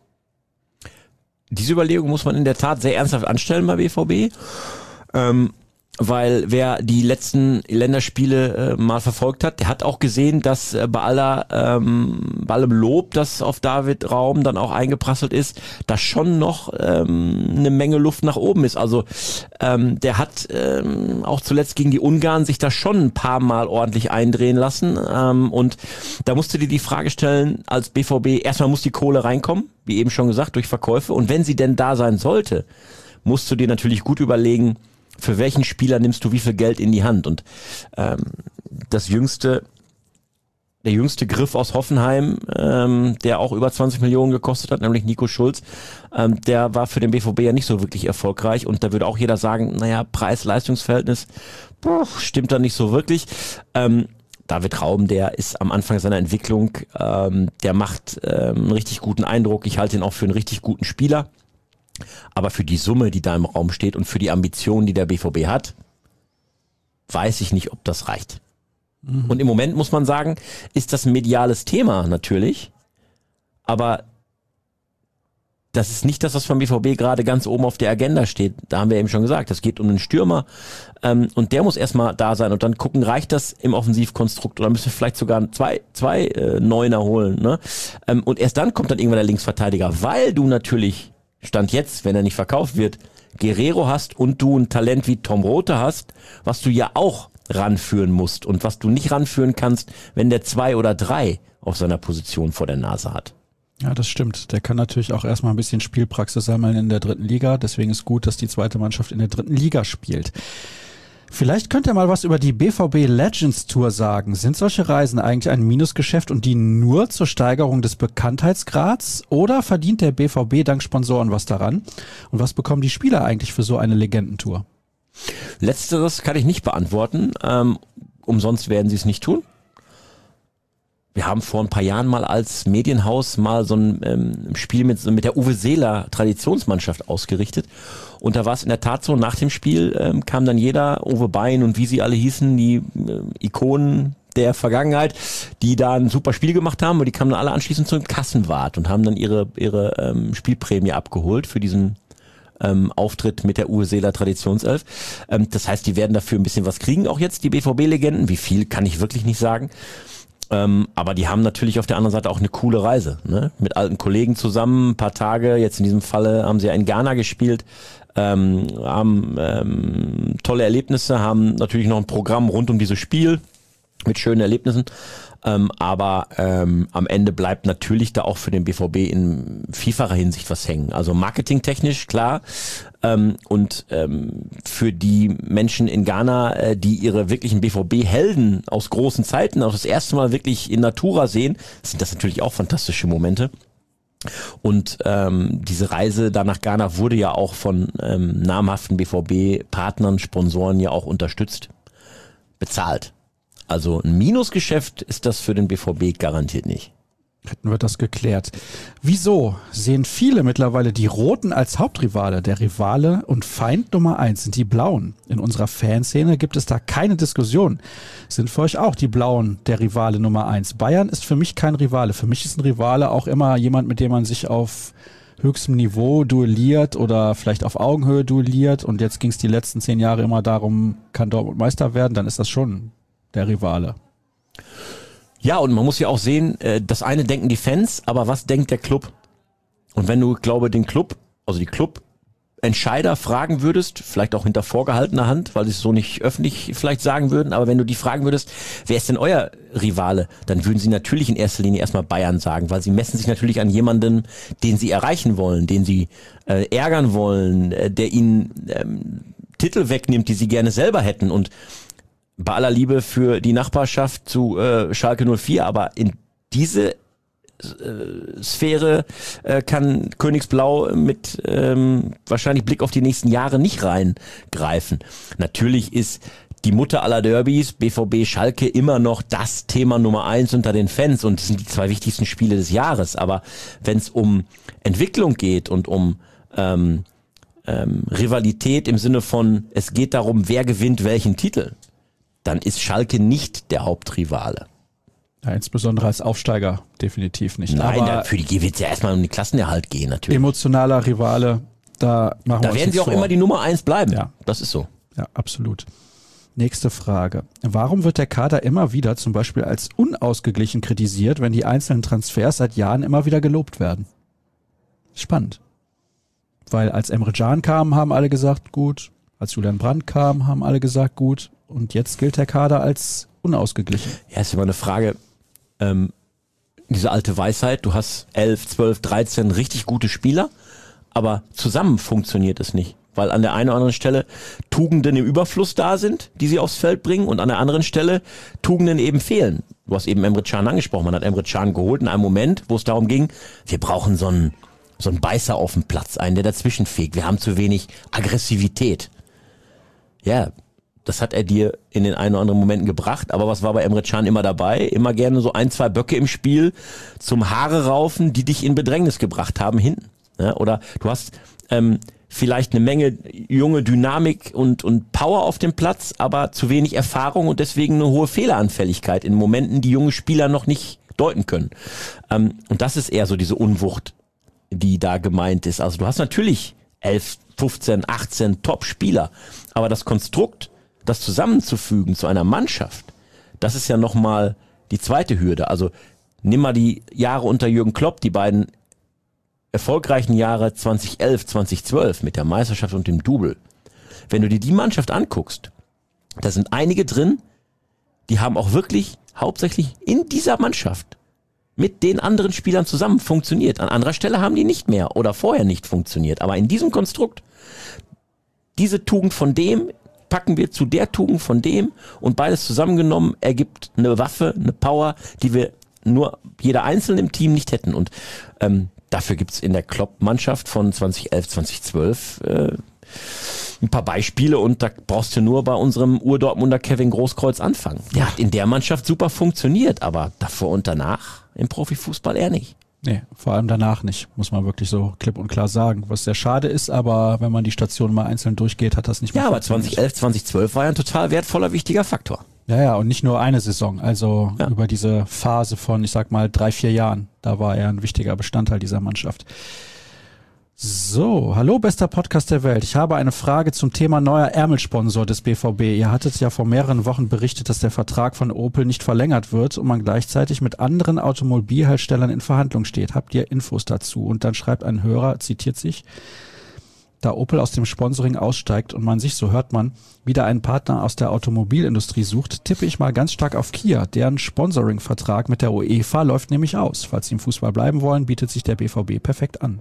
Diese Überlegung muss man in der Tat sehr ernsthaft anstellen bei B V B. Ähm, weil wer die letzten Länderspiele äh, mal verfolgt hat, der hat auch gesehen, dass äh, bei aller ähm, bei allem Lob, das auf David Raum dann auch eingeprasselt ist, da schon noch ähm, eine Menge Luft nach oben ist. Also ähm, der hat ähm, auch zuletzt gegen die Ungarn sich da schon ein paar Mal ordentlich eindrehen lassen ähm, und da musst du dir die Frage stellen als B V B, erstmal muss die Kohle reinkommen, wie eben schon gesagt, durch Verkäufe und wenn sie denn da sein sollte, musst du dir natürlich gut überlegen, für welchen Spieler nimmst du wie viel Geld in die Hand? Und ähm, das jüngste, der jüngste Griff aus Hoffenheim, ähm, der auch über zwanzig Millionen gekostet hat, nämlich Nico Schulz, ähm, der war für den B V B ja nicht so wirklich erfolgreich. Und da würde auch jeder sagen, naja, Preis-Leistungs-Verhältnis boah, stimmt da nicht so wirklich. Ähm, David Raum, der ist am Anfang seiner Entwicklung, ähm, der macht ähm, einen richtig guten Eindruck. Ich halte ihn auch für einen richtig guten Spieler. Aber für die Summe, die da im Raum steht und für die Ambitionen, die der B V B hat, weiß ich nicht, ob das reicht. Mhm. Und im Moment muss man sagen, ist das ein mediales Thema natürlich, aber das ist nicht das, was vom B V B gerade ganz oben auf der Agenda steht. Da haben wir eben schon gesagt, es geht um einen Stürmer ähm, und der muss erstmal da sein und dann gucken, reicht das im Offensivkonstrukt oder müssen wir vielleicht sogar zwei, zwei äh, Neuner holen. Ne? Ähm, und erst dann kommt dann irgendwann der Linksverteidiger, weil du natürlich Stand jetzt, wenn er nicht verkauft wird, Guerrero hast und du ein Talent wie Tom Rothe hast, was du ja auch ranführen musst und was du nicht ranführen kannst, wenn der zwei oder drei auf seiner Position vor der Nase hat. Ja, das stimmt. Der kann natürlich auch erstmal ein bisschen Spielpraxis sammeln in der dritten Liga. Deswegen ist gut, dass die zweite Mannschaft in der dritten Liga spielt. Vielleicht könnt ihr mal was über die B V B Legends Tour sagen. Sind solche Reisen eigentlich ein Minusgeschäft und dienen nur zur Steigerung des Bekanntheitsgrads? Oder verdient der B V B dank Sponsoren was daran? Und was bekommen die Spieler eigentlich für so eine Legendentour? Letzteres kann ich nicht beantworten. Ähm, umsonst werden sie es nicht tun. Wir haben vor ein paar Jahren mal als Medienhaus mal so ein ähm, Spiel mit, mit der Uwe Seeler Traditionsmannschaft ausgerichtet. Und da war es in der Tat so, nach dem Spiel ähm, kam dann jeder, Uwe Bein und wie sie alle hießen, die äh, Ikonen der Vergangenheit, die da ein super Spiel gemacht haben, und die kamen dann alle anschließend zum Kassenwart und haben dann ihre, ihre ähm, Spielprämie abgeholt für diesen ähm, Auftritt mit der Uwe Seeler Traditionself. Ähm, das heißt, die werden dafür ein bisschen was kriegen, auch jetzt die B V B-Legenden. Wie viel, kann ich wirklich nicht sagen. Ähm, aber die haben natürlich auf der anderen Seite auch eine coole Reise, ne? Mit alten Kollegen zusammen, ein paar Tage, jetzt in diesem Falle haben sie ja in Ghana gespielt, ähm, haben ähm, tolle Erlebnisse, haben natürlich noch ein Programm rund um dieses Spiel mit schönen Erlebnissen, ähm, aber ähm, am Ende bleibt natürlich da auch für den B V B in vielfacher Hinsicht was hängen. Also marketingtechnisch, klar, ähm, und ähm, für die Menschen in Ghana, äh, die ihre wirklichen B V B-Helden aus großen Zeiten auch das erste Mal wirklich in Natura sehen, sind das natürlich auch fantastische Momente. Und ähm, diese Reise da nach Ghana wurde ja auch von ähm, namhaften B V B-Partnern, Sponsoren ja auch unterstützt, bezahlt. Also ein Minusgeschäft ist das für den B V B garantiert nicht. Hätten wir das geklärt. Wieso sehen viele mittlerweile die Roten als Hauptrivale? Der Rivale und Feind Nummer eins sind die Blauen. In unserer Fanszene gibt es da keine Diskussion. Sind für euch auch die Blauen der Rivale Nummer eins? Bayern ist für mich kein Rivale. Für mich ist ein Rivale auch immer jemand, mit dem man sich auf höchstem Niveau duelliert oder vielleicht auf Augenhöhe duelliert. Und jetzt ging es die letzten zehn Jahre immer darum, kann Dortmund Meister werden? Dann ist das schon der Rivale. Ja, und man muss ja auch sehen, das eine denken die Fans, aber was denkt der Club? Und wenn du, glaube den Club, also die Club-Entscheider fragen würdest, vielleicht auch hinter vorgehaltener Hand, weil sie es so nicht öffentlich vielleicht sagen würden, aber wenn du die fragen würdest, wer ist denn euer Rivale, dann würden sie natürlich in erster Linie erstmal Bayern sagen, weil sie messen sich natürlich an jemanden, den sie erreichen wollen, den sie äh, ärgern wollen, äh, der ihnen ähm, Titel wegnimmt, die sie gerne selber hätten. Und bei aller Liebe für die Nachbarschaft zu äh, Schalke null vier, aber in diese äh, Sphäre äh, kann Königsblau mit ähm, wahrscheinlich Blick auf die nächsten Jahre nicht reingreifen. Natürlich ist die Mutter aller Derbys, B V B Schalke, immer noch das Thema Nummer eins unter den Fans und das sind die zwei wichtigsten Spiele des Jahres. Aber wenn es um Entwicklung geht und um ähm, ähm, Rivalität im Sinne von, es geht darum, wer gewinnt welchen Titel, dann ist Schalke nicht der Hauptrivale. Ja, insbesondere als Aufsteiger definitiv nicht. Nein, aber da, für die wird es ja erstmal um den Klassenerhalt gehen, natürlich. Emotionaler Rivale, da machen wir Da uns werden sie auch vor. immer die Nummer eins bleiben. Ja. Das ist so. Ja, absolut. Nächste Frage. Warum wird der Kader immer wieder zum Beispiel als unausgeglichen kritisiert, wenn die einzelnen Transfers seit Jahren immer wieder gelobt werden? Spannend. Weil als Emre Can kam, haben alle gesagt, gut. Als Julian Brandt kam, haben alle gesagt, gut. Und jetzt gilt der Kader als unausgeglichen. Ja, ist immer eine Frage, ähm, diese alte Weisheit, du hast elf, zwölf, dreizehn richtig gute Spieler, aber zusammen funktioniert es nicht. weil an der einen oder anderen Stelle Tugenden im Überfluss da sind, die sie aufs Feld bringen und an der anderen Stelle Tugenden eben fehlen. Du hast eben Emre Can angesprochen, man hat Emre Can geholt in einem Moment, wo es darum ging, wir brauchen so einen, so einen Beißer auf dem Platz, einen, der dazwischen fegt, wir haben zu wenig Aggressivität. Ja, das hat er dir in den ein oder anderen Momenten gebracht, aber was war bei Emre Can immer dabei? Immer gerne so ein, zwei Böcke im Spiel zum Haare raufen, die dich in Bedrängnis gebracht haben hinten. Ja, oder du hast ähm, vielleicht eine Menge junge Dynamik und, und Power auf dem Platz, aber zu wenig Erfahrung und deswegen eine hohe Fehleranfälligkeit in Momenten, die junge Spieler noch nicht deuten können. Ähm, und das ist eher so diese Unwucht, die da gemeint ist. Also du hast natürlich elf, fünfzehn, achtzehn Top-Spieler, aber das Konstrukt, das zusammenzufügen zu einer Mannschaft, das ist ja nochmal die zweite Hürde. Also nimm mal die Jahre unter Jürgen Klopp, die beiden erfolgreichen Jahre zwanzig elf, zwanzig zwölf mit der Meisterschaft und dem Double. Wenn du dir die Mannschaft anguckst, da sind einige drin, die haben auch wirklich hauptsächlich in dieser Mannschaft mit den anderen Spielern zusammen funktioniert. An anderer Stelle haben die nicht mehr oder vorher nicht funktioniert. Aber in diesem Konstrukt, diese Tugend von dem packen wir zu der Tugend von dem und beides zusammengenommen ergibt eine Waffe, eine Power, die wir nur jeder Einzelne im Team nicht hätten. Und ähm, dafür gibt's in der Klopp-Mannschaft von zwanzig elf, zwanzig zwölf äh, ein paar Beispiele und da brauchst du nur bei unserem Ur-Dortmunder Kevin Großkreuz anfangen. Der hat in der Mannschaft super funktioniert, aber davor und danach im Profifußball eher nicht. Nee, vor allem danach nicht, muss man wirklich so klipp und klar sagen. Was sehr schade ist, aber wenn man die Stationen mal einzeln durchgeht, hat das nicht mehr Ja, aber funktioniert. zwanzig elf, zwanzig zwölf war ja ein total wertvoller, wichtiger Faktor. Ja, ja, und nicht nur eine Saison, also Ja. über diese Phase von, ich sag mal, drei, vier Jahren, da war er ein wichtiger Bestandteil dieser Mannschaft. So, hallo bester Podcast der Welt. Ich habe eine Frage zum Thema neuer Ärmelsponsor des B V B. Ihr hattet ja vor mehreren Wochen berichtet, dass der Vertrag von Opel nicht verlängert wird und man gleichzeitig mit anderen Automobilherstellern in Verhandlung steht. Habt ihr Infos dazu? Und dann schreibt ein Hörer, zitiert sich, da Opel aus dem Sponsoring aussteigt und man sich, so hört man, wieder einen Partner aus der Automobilindustrie sucht, tippe ich mal ganz stark auf Kia. Deren Sponsoring-Vertrag mit der UEFA läuft nämlich aus. Falls sie im Fußball bleiben wollen, bietet sich der B V B perfekt an.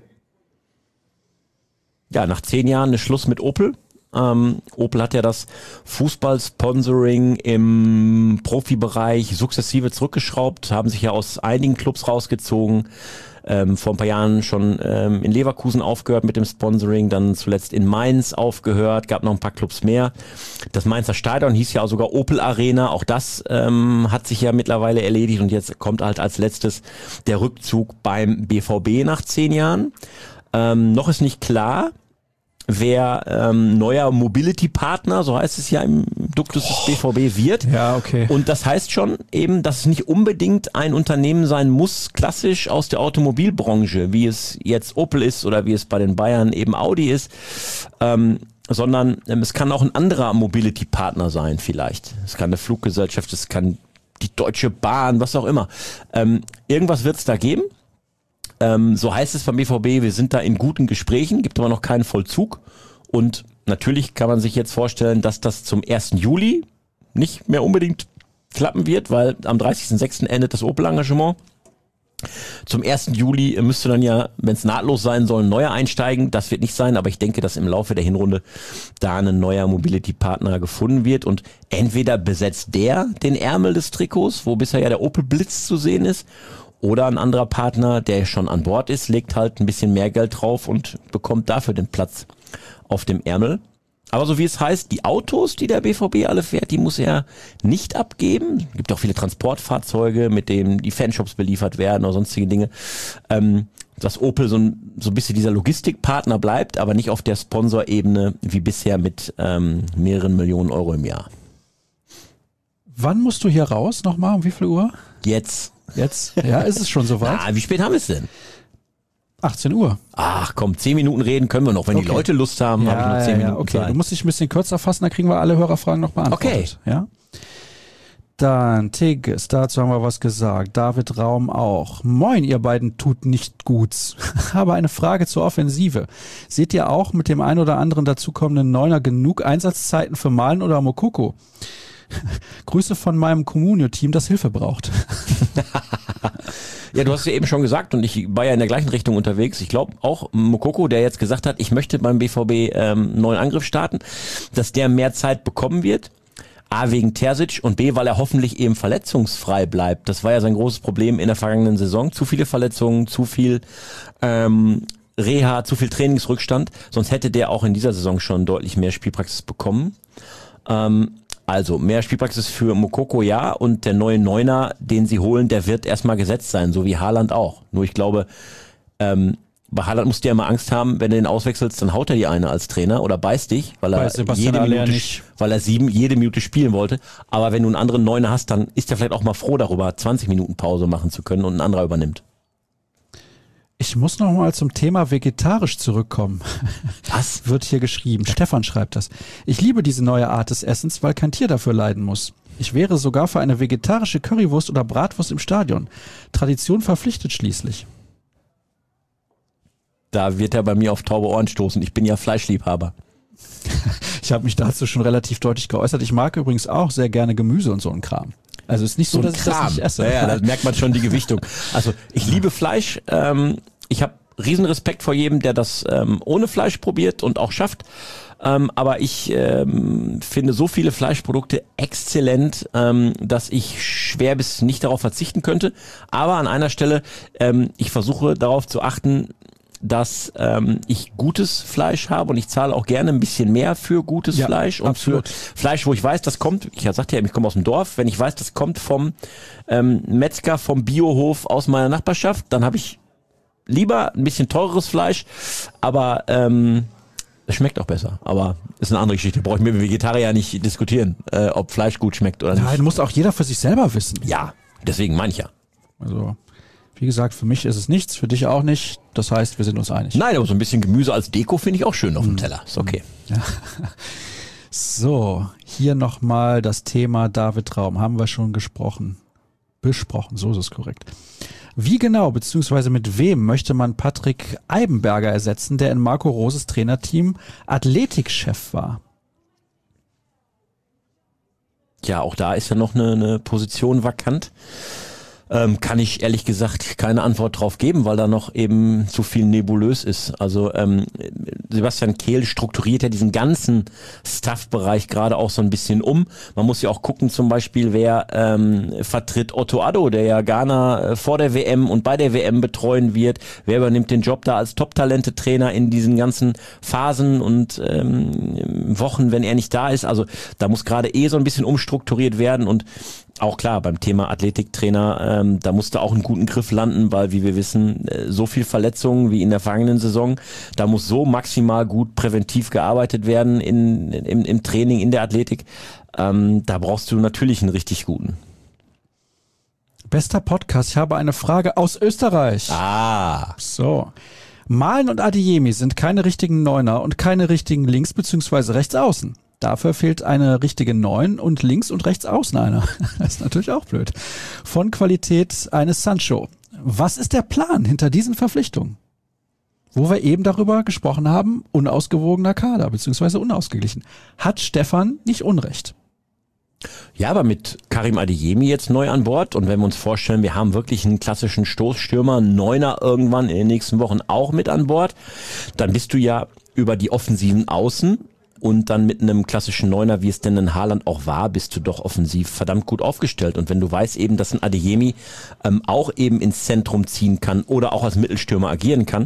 Ja, nach zehn Jahren eine Schluss mit Opel. Ähm, Opel hat ja das Fußball-Sponsoring im Profibereich sukzessive zurückgeschraubt, haben sich ja aus einigen Clubs rausgezogen, ähm, vor ein paar Jahren schon ähm, in Leverkusen aufgehört mit dem Sponsoring, dann zuletzt in Mainz aufgehört, gab noch ein paar Clubs mehr. Das Mainzer Stadion hieß ja auch sogar Opel Arena, auch das ähm, hat sich ja mittlerweile erledigt und jetzt kommt halt als letztes der Rückzug beim B V B nach zehn Jahren. Ähm, noch ist nicht klar, wer ähm, neuer Mobility-Partner, so heißt es ja im Duktus des B V B, wird. Ja, okay. Und das heißt schon eben, dass es nicht unbedingt ein Unternehmen sein muss, klassisch aus der Automobilbranche, wie es jetzt Opel ist oder wie es bei den Bayern eben Audi ist, ähm, sondern ähm, es kann auch ein anderer Mobility-Partner sein vielleicht. Es kann eine Fluggesellschaft, es kann die Deutsche Bahn, was auch immer. Ähm, irgendwas wird es da geben. Ähm, so heißt es beim B V B, wir sind da in guten Gesprächen, gibt aber noch keinen Vollzug. Und natürlich kann man sich jetzt vorstellen, dass das zum ersten Juli nicht mehr unbedingt klappen wird, weil am dreißigsten sechsten endet das Opel-Engagement. Zum ersten Juli müsste dann ja, wenn es nahtlos sein soll, ein neuer einsteigen. Das wird nicht sein, aber ich denke, dass im Laufe der Hinrunde da ein neuer Mobility-Partner gefunden wird. Und entweder besetzt der den Ärmel des Trikots, wo bisher ja der Opel Blitz zu sehen ist, oder ein anderer Partner, der schon an Bord ist, legt halt ein bisschen mehr Geld drauf und bekommt dafür den Platz auf dem Ärmel. Aber so wie es heißt, die Autos, die der B V B alle fährt, die muss er nicht abgeben. Es gibt auch viele Transportfahrzeuge, mit denen die Fanshops beliefert werden oder sonstige Dinge. Ähm, dass Opel so ein, so ein bisschen dieser Logistikpartner bleibt, aber nicht auf der Sponsorebene wie bisher mit ähm, mehreren Millionen Euro im Jahr. Wann musst du hier raus nochmal? Um wie viel Uhr? Jetzt. Jetzt? Ja, ist es schon soweit? Ah, wie spät haben wir es denn? achtzehn Uhr. Ach komm, zehn Minuten reden können wir noch. Wenn Okay. die Leute Lust haben, habe ich noch zehn ja, Minuten okay. Zeit. Du musst dich ein bisschen kürzer fassen, dann kriegen wir alle Hörerfragen noch beantwortet. Okay. Ja? Dann Tigges, dazu haben wir was gesagt. David Raum auch. Moin, ihr beiden tut nicht gut. Habe eine Frage zur Offensive. Seht ihr auch mit dem ein oder anderen dazukommenden Neuner genug Einsatzzeiten für Malen oder Mokoko? Grüße von meinem Communio-Team, das Hilfe braucht. Ja, du hast ja eben schon gesagt und ich war ja in der gleichen Richtung unterwegs. Ich glaube auch Moukoko, der jetzt gesagt hat, ich möchte beim B V B ähm, einen neuen Angriff starten, dass der mehr Zeit bekommen wird. A, wegen Terzic und B, weil er hoffentlich eben verletzungsfrei bleibt. Das war ja sein großes Problem in der vergangenen Saison. Zu viele Verletzungen, zu viel ähm, Reha, zu viel Trainingsrückstand. Sonst hätte der auch in dieser Saison schon deutlich mehr Spielpraxis bekommen. Ähm, Also mehr Spielpraxis für Moukoko, ja, und der neue Neuner, den sie holen, der wird erstmal gesetzt sein, so wie Haaland auch. Nur ich glaube, ähm, bei Haaland musst du ja immer Angst haben, wenn du den auswechselst, dann haut er die eine als Trainer oder beißt dich, weil er jede Minute, nicht. weil er sieben jede Minute spielen wollte. Aber wenn du einen anderen Neuner hast, dann ist er vielleicht auch mal froh darüber, zwanzig Minuten Pause machen zu können und ein anderer übernimmt. Ich muss noch mal zum Thema vegetarisch zurückkommen. Was? Wird hier geschrieben. Stefan schreibt das. Ich liebe diese neue Art des Essens, weil kein Tier dafür leiden muss. Ich wäre sogar für eine vegetarische Currywurst oder Bratwurst im Stadion. Tradition verpflichtet schließlich. Da wird er bei mir auf taube Ohren stoßen. Ich bin ja Fleischliebhaber. Ich habe mich dazu schon relativ deutlich geäußert. Ich mag übrigens auch sehr gerne Gemüse und so ein Kram. Also ist nicht so, so dass ich das nicht esse. Ja, ja, da merkt man schon die Gewichtung. Also ich liebe Fleisch. Ähm, ich habe riesen Respekt vor jedem, der das ähm, ohne Fleisch probiert und auch schafft. Ähm, aber ich ähm, finde so viele Fleischprodukte exzellent, ähm, dass ich schwer bis nicht darauf verzichten könnte. Aber an einer Stelle, ähm, ich versuche darauf zu achten, dass ähm, ich gutes Fleisch habe und ich zahle auch gerne ein bisschen mehr für gutes ja, Fleisch und absolut. Für Fleisch, wo ich weiß, das kommt, ich sagte ja, ich komme aus dem Dorf, wenn ich weiß, das kommt vom ähm, Metzger, vom Biohof aus meiner Nachbarschaft, dann habe ich lieber ein bisschen teureres Fleisch, aber ähm, es schmeckt auch besser, aber ist eine andere Geschichte, brauche ich mit dem Vegetarier nicht diskutieren, äh, ob Fleisch gut schmeckt oder nicht. Nein, muss auch jeder für sich selber wissen. Ja, deswegen meine ich ja. Also wie gesagt, für mich ist es nichts, für dich auch nicht. Das heißt, wir sind uns einig. Nein, aber so ein bisschen Gemüse als Deko finde ich auch schön auf dem Teller. Ist okay. Ja. So, hier nochmal das Thema David Raum. Haben wir schon gesprochen. Besprochen, so ist es korrekt. Wie genau, beziehungsweise mit wem möchte man Patrick Eibenberger ersetzen, der in Marco Roses Trainerteam Athletikchef war? Ja, auch da ist ja noch eine, eine Position vakant. Ähm, kann ich ehrlich gesagt keine Antwort drauf geben, weil da noch eben zu viel nebulös ist. Also ähm, Sebastian Kehl strukturiert ja diesen ganzen Staff-Bereich gerade auch so ein bisschen um. Man muss ja auch gucken zum Beispiel, wer ähm, vertritt Otto Addo, der ja Ghana äh, vor der W M und bei der W M betreuen wird. Wer übernimmt den Job da als Top-Talente-Trainer in diesen ganzen Phasen und ähm, Wochen, wenn er nicht da ist. Also da muss gerade eh so ein bisschen umstrukturiert werden und auch klar, beim Thema Athletiktrainer, ähm, da musste auch einen guten Griff landen, weil, wie wir wissen, äh, so viel Verletzungen wie in der vergangenen Saison, da muss so maximal gut präventiv gearbeitet werden in, in, im Training, in der Athletik. Ähm, da brauchst du natürlich einen richtig guten. Bester Podcast, ich habe eine Frage aus Österreich. Ah. So. Malen und Adeyemi sind keine richtigen Neuner und keine richtigen Links- bzw. Rechtsaußen. Dafür fehlt eine richtige Neun und links und rechts außen einer. Das ist natürlich auch blöd. Von Qualität eines Sancho. Was ist der Plan hinter diesen Verpflichtungen? Wo wir eben darüber gesprochen haben, unausgewogener Kader bzw. unausgeglichen. Hat Stefan nicht Unrecht? Ja, aber mit Karim Adeyemi jetzt neu an Bord und wenn wir uns vorstellen, wir haben wirklich einen klassischen Stoßstürmer, einen Neuner irgendwann in den nächsten Wochen auch mit an Bord, dann bist du ja über die offensiven Außen und dann mit einem klassischen Neuner, wie es denn in Haaland auch war, bist du doch offensiv verdammt gut aufgestellt. Und wenn du weißt eben, dass ein Adeyemi ähm, auch eben ins Zentrum ziehen kann oder auch als Mittelstürmer agieren kann,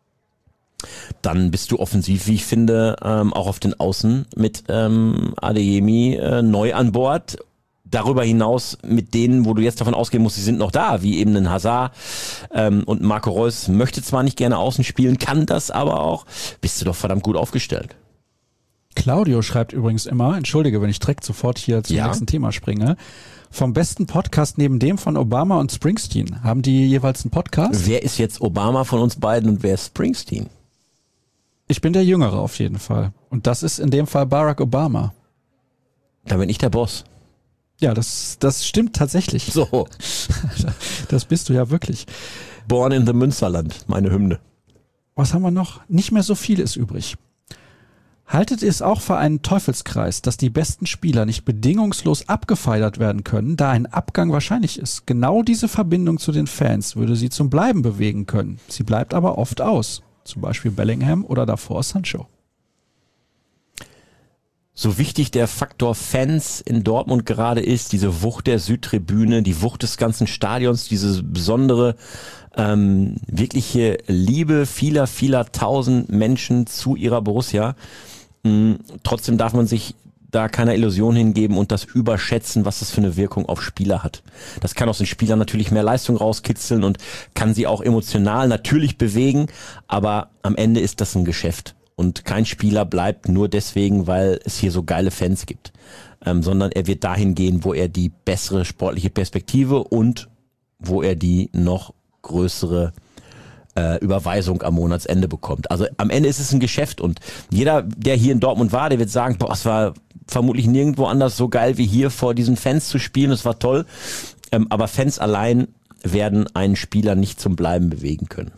dann bist du offensiv, wie ich finde, ähm, auch auf den Außen mit ähm, Adeyemi äh, neu an Bord. Darüber hinaus mit denen, wo du jetzt davon ausgehen musst, sie sind noch da, wie eben ein Hazard ähm, und Marco Reus möchte zwar nicht gerne außen spielen, kann das aber auch, bist du doch verdammt gut aufgestellt. Claudio schreibt übrigens immer, entschuldige, wenn ich direkt sofort hier zum ja. nächsten Thema springe, vom besten Podcast neben dem von Obama und Springsteen. Haben die jeweils einen Podcast? Wer ist jetzt Obama von uns beiden und wer ist Springsteen? Ich bin der Jüngere auf jeden Fall. Und das ist in dem Fall Barack Obama. Da bin ich der Boss. Ja, das, das stimmt tatsächlich. So. Das bist du ja wirklich. Born in the Münsterland, meine Hymne. Was haben wir noch? Nicht mehr so viel ist übrig. Haltet ihr es auch für einen Teufelskreis, dass die besten Spieler nicht bedingungslos abgefeiert werden können, da ein Abgang wahrscheinlich ist? Genau diese Verbindung zu den Fans würde sie zum Bleiben bewegen können. Sie bleibt aber oft aus. Zum Beispiel Bellingham oder davor Sancho. So wichtig der Faktor Fans in Dortmund gerade ist, diese Wucht der Südtribüne, die Wucht des ganzen Stadions, diese besondere, ähm, wirkliche Liebe vieler, vieler tausend Menschen zu ihrer Borussia. Mhm. Trotzdem darf man sich da keiner Illusion hingeben und das überschätzen, was das für eine Wirkung auf Spieler hat. Das kann aus den Spielern natürlich mehr Leistung rauskitzeln und kann sie auch emotional natürlich bewegen, aber am Ende ist das ein Geschäft. Und kein Spieler bleibt nur deswegen, weil es hier so geile Fans gibt, ähm, sondern er wird dahin gehen, wo er die bessere sportliche Perspektive und wo er die noch größere äh, Überweisung am Monatsende bekommt. Also am Ende ist es ein Geschäft und jeder, der hier in Dortmund war, der wird sagen, boah, es war vermutlich nirgendwo anders so geil wie hier vor diesen Fans zu spielen, es war toll, ähm, aber Fans allein werden einen Spieler nicht zum Bleiben bewegen können.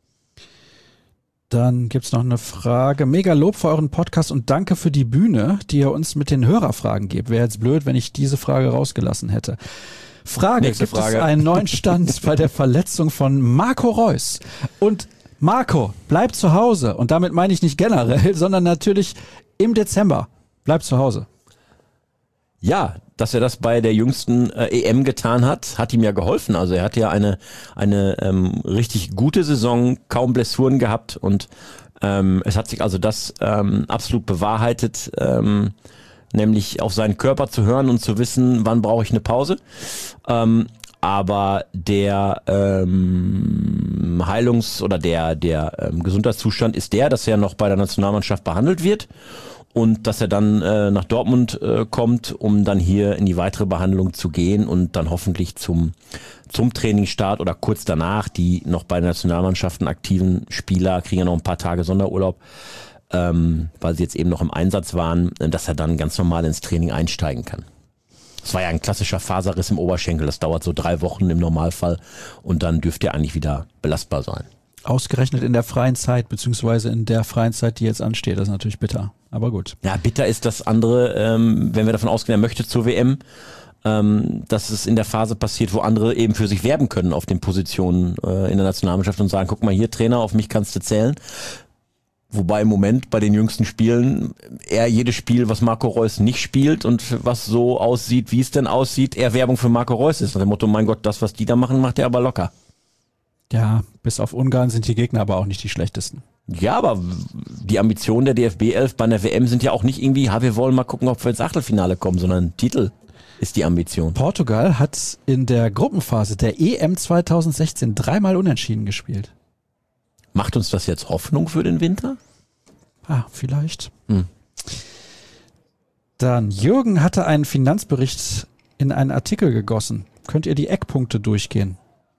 Dann gibt's noch eine Frage. Mega Lob für euren Podcast und danke für die Bühne, die ihr uns mit den Hörerfragen gebt. Wäre jetzt blöd, wenn ich diese Frage rausgelassen hätte. Frage, Nächste gibt Frage. es einen neuen Stand bei der Verletzung von Marco Reus? Und Marco, bleib zu Hause. Und damit meine ich nicht generell, sondern natürlich im Dezember. Bleib zu Hause. Ja, dass er das bei der jüngsten äh, E M getan hat, hat ihm ja geholfen. Also er hat ja eine eine ähm, richtig gute Saison, kaum Blessuren gehabt und ähm, es hat sich also das ähm, absolut bewahrheitet, ähm, nämlich auf seinen Körper zu hören und zu wissen, wann brauche ich eine Pause. Ähm, aber der ähm, Heilungs- oder der der ähm, Gesundheitszustand ist der, dass er noch bei der Nationalmannschaft behandelt wird. Und dass er dann äh, nach Dortmund äh, kommt, um dann hier in die weitere Behandlung zu gehen und dann hoffentlich zum zum Trainingsstart oder kurz danach, die noch bei den Nationalmannschaften aktiven Spieler kriegen ja noch ein paar Tage Sonderurlaub, ähm, weil sie jetzt eben noch im Einsatz waren, dass er dann ganz normal ins Training einsteigen kann. Das war ja ein klassischer Faserriss im Oberschenkel, das dauert so drei Wochen im Normalfall und dann dürfte er eigentlich wieder belastbar sein. Ausgerechnet in der freien Zeit, beziehungsweise in der freien Zeit, die jetzt ansteht. Das ist natürlich bitter, aber gut. Ja, bitter ist das andere, ähm, wenn wir davon ausgehen, er möchte zur W M, ähm, dass es in der Phase passiert, wo andere eben für sich werben können auf den Positionen äh, in der Nationalmannschaft und sagen, guck mal hier, Trainer, auf mich kannst du zählen. Wobei im Moment bei den jüngsten Spielen er jedes Spiel, was Marco Reus nicht spielt und was so aussieht, wie es denn aussieht, eher Werbung für Marco Reus ist. Nach dem Motto, mein Gott, das, was die da machen, macht er aber locker. Ja, bis auf Ungarn sind die Gegner aber auch nicht die schlechtesten. Ja, aber die Ambitionen der D F B elf bei einer W M sind ja auch nicht irgendwie, ja, wir wollen mal gucken, ob wir ins Achtelfinale kommen, sondern Titel ist die Ambition. Portugal hat in der Gruppenphase der E M zwanzig sechzehn dreimal unentschieden gespielt. Macht uns das jetzt Hoffnung für den Winter? Ah, vielleicht. Hm. Dann, Jürgen hatte einen Finanzbericht in einen Artikel gegossen. Könnt ihr die Eckpunkte durchgehen?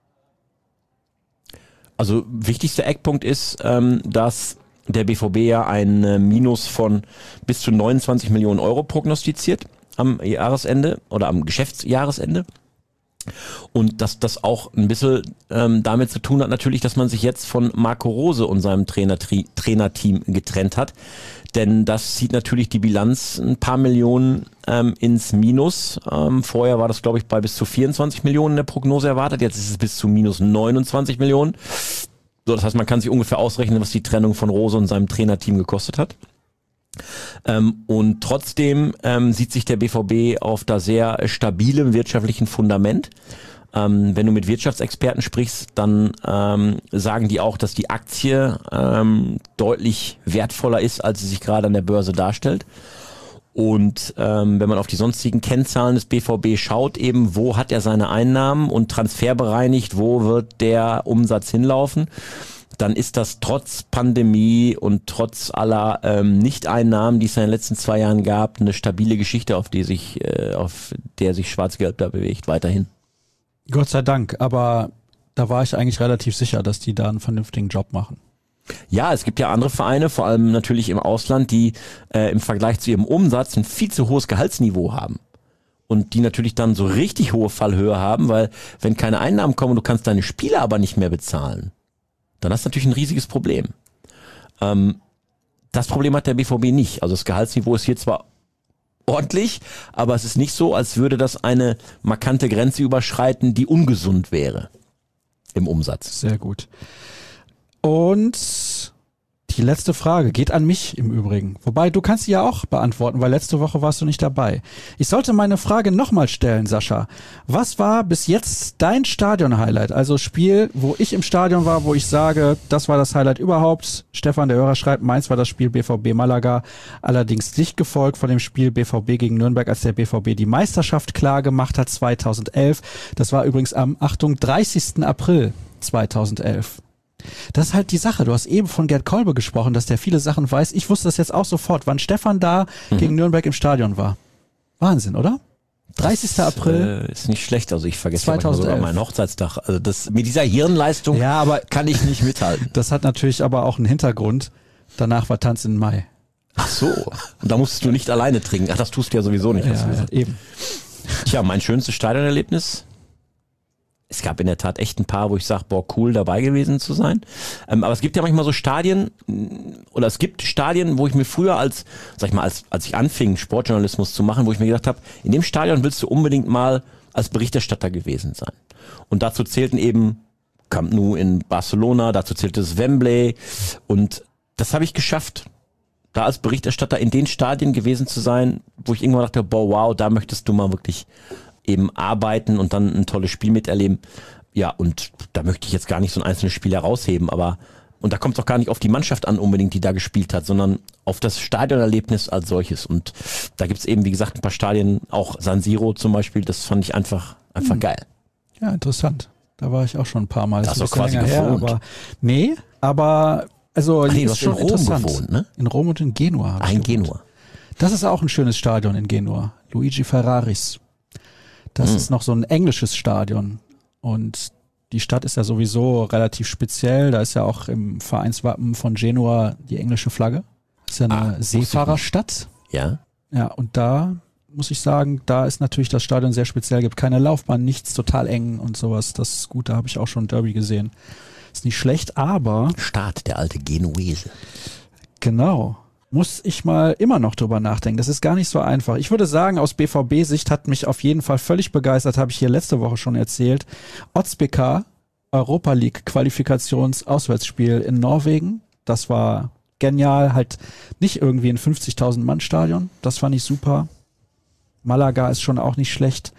Also wichtigster Eckpunkt ist, ähm, dass der B V B ja ein äh, Minus von bis zu neunundzwanzig Millionen Euro prognostiziert am Jahresende oder am Geschäftsjahresende. Und dass das auch ein bisschen ähm, damit zu tun hat natürlich, dass man sich jetzt von Marco Rose und seinem Trainer, Trainerteam getrennt hat. Denn das zieht natürlich die Bilanz ein paar Millionen ähm, ins Minus. Ähm, vorher war das, glaube ich, bei bis zu vierundzwanzig Millionen in der Prognose erwartet. Jetzt ist es bis zu minus neunundzwanzig Millionen. So, das heißt, man kann sich ungefähr ausrechnen, was die Trennung von Rose und seinem Trainerteam gekostet hat. Ähm, und trotzdem ähm, sieht sich der B V B auf da sehr stabilem wirtschaftlichen Fundament. Ähm, wenn du mit Wirtschaftsexperten sprichst, dann ähm, sagen die auch, dass die Aktie ähm, deutlich wertvoller ist, als sie sich gerade an der Börse darstellt. Und ähm, wenn man auf die sonstigen Kennzahlen des B V B schaut, eben wo hat er seine Einnahmen und transferbereinigt, wo wird der Umsatz hinlaufen, dann ist das trotz Pandemie und trotz aller ähm, Nichteinnahmen, die es in den letzten zwei Jahren gab, eine stabile Geschichte, auf die sich, äh, auf der sich Schwarz-Gelb da bewegt, weiterhin. Gott sei Dank, aber da war ich eigentlich relativ sicher, dass die da einen vernünftigen Job machen. Ja, es gibt ja andere Vereine, vor allem natürlich im Ausland, die äh, im Vergleich zu ihrem Umsatz ein viel zu hohes Gehaltsniveau haben. Und die natürlich dann so richtig hohe Fallhöhe haben, weil wenn keine Einnahmen kommen und du kannst deine Spieler aber nicht mehr bezahlen, dann hast du natürlich ein riesiges Problem. Ähm, Das Problem hat der B V B nicht. Also das Gehaltsniveau ist hier zwar ordentlich, aber es ist nicht so, als würde das eine markante Grenze überschreiten, die ungesund wäre im Umsatz. Sehr gut. Und die letzte Frage geht an mich im Übrigen. Wobei, du kannst sie ja auch beantworten, weil letzte Woche warst du nicht dabei. Ich sollte meine Frage nochmal stellen, Sascha. Was war bis jetzt dein Stadion-Highlight? Also Spiel, wo ich im Stadion war, wo ich sage, das war das Highlight überhaupt. Stefan, der Hörer, schreibt, meins war das Spiel B V B Malaga. Allerdings dicht gefolgt von dem Spiel B V B gegen Nürnberg, als der B V B die Meisterschaft klar gemacht hat zweitausendelf. Das war übrigens am, Achtung, dreißigsten April zweitausendelf. Das ist halt die Sache. Du hast eben von Gerd Kolbe gesprochen, dass der viele Sachen weiß. Ich wusste das jetzt auch sofort, wann Stefan da mhm. gegen Nürnberg im Stadion war. Wahnsinn, oder? dreißigsten April. Äh, ist nicht schlecht. Also ich vergesse zweitausendelf. sogar meinen Hochzeitstag. Also das mit dieser Hirnleistung ja, aber kann ich nicht mithalten. Das hat natürlich aber auch einen Hintergrund. Danach war Tanz in Mai. Ach so. Und da musstest du nicht alleine trinken. Ach, das tust du ja sowieso nicht. Ja, ja, eben. Tja, mein schönstes Stadionerlebnis. Es gab in der Tat echt ein paar, wo ich sage, boah, cool dabei gewesen zu sein. Ähm, aber es gibt ja manchmal so Stadien, oder es gibt Stadien, wo ich mir früher als, sag ich mal, als, als ich anfing, Sportjournalismus zu machen, wo ich mir gedacht habe, in dem Stadion willst du unbedingt mal als Berichterstatter gewesen sein. Und dazu zählten eben Camp Nou in Barcelona, dazu zählte es Wembley. Und das habe ich geschafft, da als Berichterstatter in den Stadien gewesen zu sein, wo ich irgendwann dachte, boah, wow, da möchtest du mal wirklich eben arbeiten und dann ein tolles Spiel miterleben. Ja, und da möchte ich jetzt gar nicht so ein einzelnes Spiel herausheben, aber, und da kommt es auch gar nicht auf die Mannschaft an unbedingt, die da gespielt hat, sondern auf das Stadionerlebnis als solches. Und da gibt's eben, wie gesagt, ein paar Stadien, auch San Siro zum Beispiel, das fand ich einfach, einfach hm. geil. Ja, interessant. Da war ich auch schon ein paar Mal. Das ist doch quasi gewohnt. Aber, nee, aber, also, Ach nee, ist schon in Rom interessant. gewohnt, ne? In Rom und in Genua. Ah, in Genua. Das ist auch ein schönes Stadion in Genua. Luigi Ferraris. Das hm. ist noch so ein englisches Stadion. Und die Stadt ist ja sowieso relativ speziell. Da ist ja auch im Vereinswappen von Genua die englische Flagge. Das ist ja eine ah, Seefahrerstadt. Ja. Ja, und da muss ich sagen, da ist natürlich das Stadion sehr speziell. Gibt keine Laufbahn, nichts, total eng und sowas. Das ist gut, da habe ich auch schon ein Derby gesehen. Ist nicht schlecht, aber... Staat, der alte Genuese. Genau. Muss ich mal immer noch drüber nachdenken. Das ist gar nicht so einfach. Ich würde sagen, aus B V B-Sicht hat mich auf jeden Fall völlig begeistert, habe ich hier letzte Woche schon erzählt. Ozbekar, Europa League Qualifikations-Auswärtsspiel in Norwegen. Das war genial, halt nicht irgendwie ein fünfzigtausend Mann Stadion. Das fand ich super. Malaga ist schon auch nicht schlecht.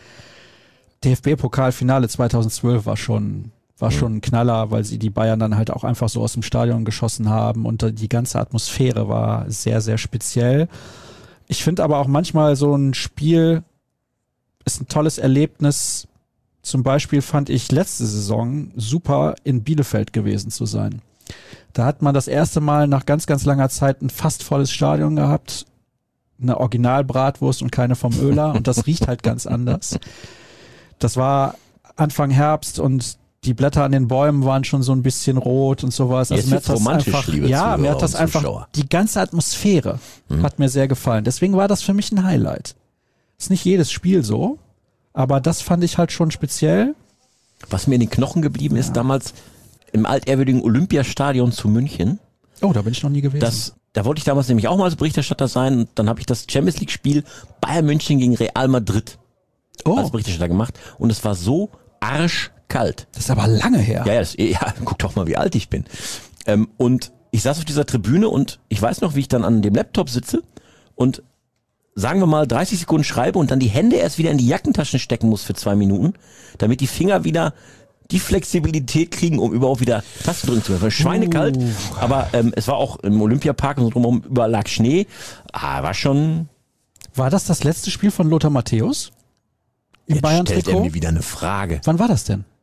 D F B-Pokalfinale zweitausendzwölf war schon... War schon ein Knaller, weil sie die Bayern dann halt auch einfach so aus dem Stadion geschossen haben und die ganze Atmosphäre war sehr, sehr speziell. Ich finde aber auch manchmal so ein Spiel ist ein tolles Erlebnis. Zum Beispiel fand ich letzte Saison super in Bielefeld gewesen zu sein. Da hat man das erste Mal nach ganz, ganz langer Zeit ein fast volles Stadion gehabt. Eine Originalbratwurst und keine vom Öler und das riecht halt ganz anders. Das war Anfang Herbst und die Blätter an den Bäumen waren schon so ein bisschen rot und sowas. Also Jetzt mir hat das romantisch, einfach, liebe ja, mir hat das Zuhörer und einfach, Zuschauer. die ganze Atmosphäre mhm. hat mir sehr gefallen. Deswegen war das für mich ein Highlight. Ist nicht jedes Spiel so, aber das fand ich halt schon speziell. Was mir in den Knochen geblieben ja. ist, damals im altehrwürdigen Olympiastadion zu München. Oh, da bin ich noch nie gewesen. Das, da wollte ich damals nämlich auch mal als Berichterstatter sein und dann habe ich das Champions League Spiel Bayern München gegen Real Madrid oh. als Berichterstatter gemacht und es war so arschkalt. Das ist aber lange her. Ja, ja, das, ja, guck doch mal, wie alt ich bin. Ähm, und ich saß auf dieser Tribüne und ich weiß noch, wie ich dann an dem Laptop sitze und sagen wir mal dreißig Sekunden schreibe und dann die Hände erst wieder in die Jackentaschen stecken muss für zwei Minuten, damit die Finger wieder die Flexibilität kriegen, um überhaupt wieder Tasten drücken zu können. Es war schweinekalt, uh. aber ähm, es war auch im Olympiapark und so drumherum, überall lag Schnee. Ah, war schon... War das das letzte Spiel von Lothar Matthäus? Im Jetzt stellt er Bayern-Trikot? mir wieder eine Frage. Wann war das denn?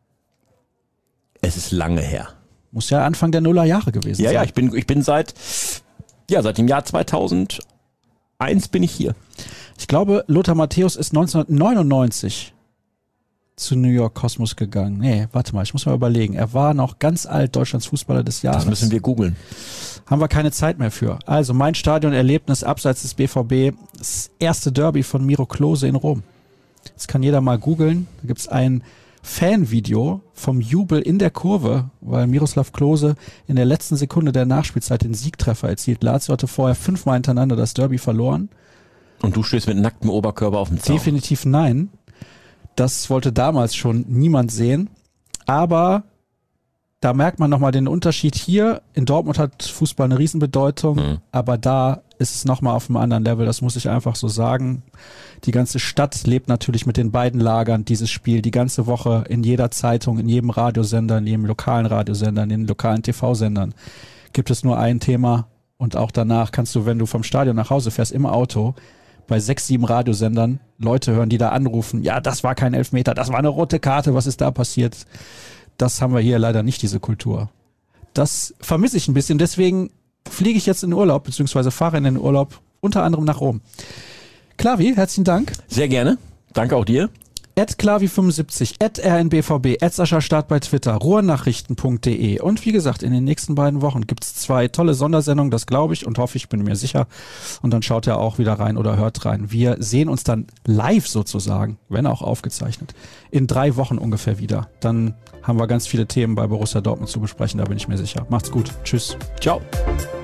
Es ist lange her. Muss ja Anfang der Nullerjahre gewesen ja, sein. Ja, ja, ich bin, ich bin seit, ja, seit dem Jahr zweitausendeins bin ich hier. Ich glaube, Lothar Matthäus ist neunzehnhundertneunundneunzig zu New York Cosmos gegangen. Nee, warte mal, ich muss mal überlegen. Er war noch ganz alt Deutschlands Fußballer des Jahres. Das müssen wir googeln. Haben wir keine Zeit mehr für. Also mein Stadionerlebnis abseits des B V B, das erste Derby von Miro Klose in Rom. Das kann jeder mal googeln. Da gibt's ein Fanvideo vom Jubel in der Kurve, weil Miroslav Klose in der letzten Sekunde der Nachspielzeit den Siegtreffer erzielt. Lazio hatte vorher fünfmal hintereinander das Derby verloren. Und du stehst mit nacktem Oberkörper auf dem Zaun. Definitiv nein. Das wollte damals schon niemand sehen. Aber da merkt man nochmal den Unterschied hier. In Dortmund hat Fußball eine Riesenbedeutung, mhm. aber da ist es nochmal auf einem anderen Level. Das muss ich einfach so sagen. Die ganze Stadt lebt natürlich mit den beiden Lagern dieses Spiel die ganze Woche in jeder Zeitung, in jedem Radiosender, in jedem lokalen Radiosender, in den lokalen T V-Sendern gibt es nur ein Thema und auch danach kannst du, wenn du vom Stadion nach Hause fährst, im Auto bei sechs, sieben Radiosendern Leute hören, die da anrufen, ja, das war kein Elfmeter, das war eine rote Karte, was ist da passiert? Das haben wir hier leider nicht, diese Kultur. Das vermisse ich ein bisschen, deswegen fliege ich jetzt in den Urlaub, beziehungsweise fahre in den Urlaub, unter anderem nach Rom. Klavi, herzlichen Dank. Sehr gerne. Danke auch dir. at Klavi fünfundsiebzig, at R N B V B, at Sascha Start bei Twitter, ruhrnachrichten punkt de. Und wie gesagt, in den nächsten beiden Wochen gibt's zwei tolle Sondersendungen, das glaube ich und hoffe ich, bin mir sicher. Und dann schaut ihr auch wieder rein oder hört rein. Wir sehen uns dann live sozusagen, wenn auch aufgezeichnet, in drei Wochen ungefähr wieder. Dann haben wir ganz viele Themen bei Borussia Dortmund zu besprechen, da bin ich mir sicher. Macht's gut. Tschüss. Ciao.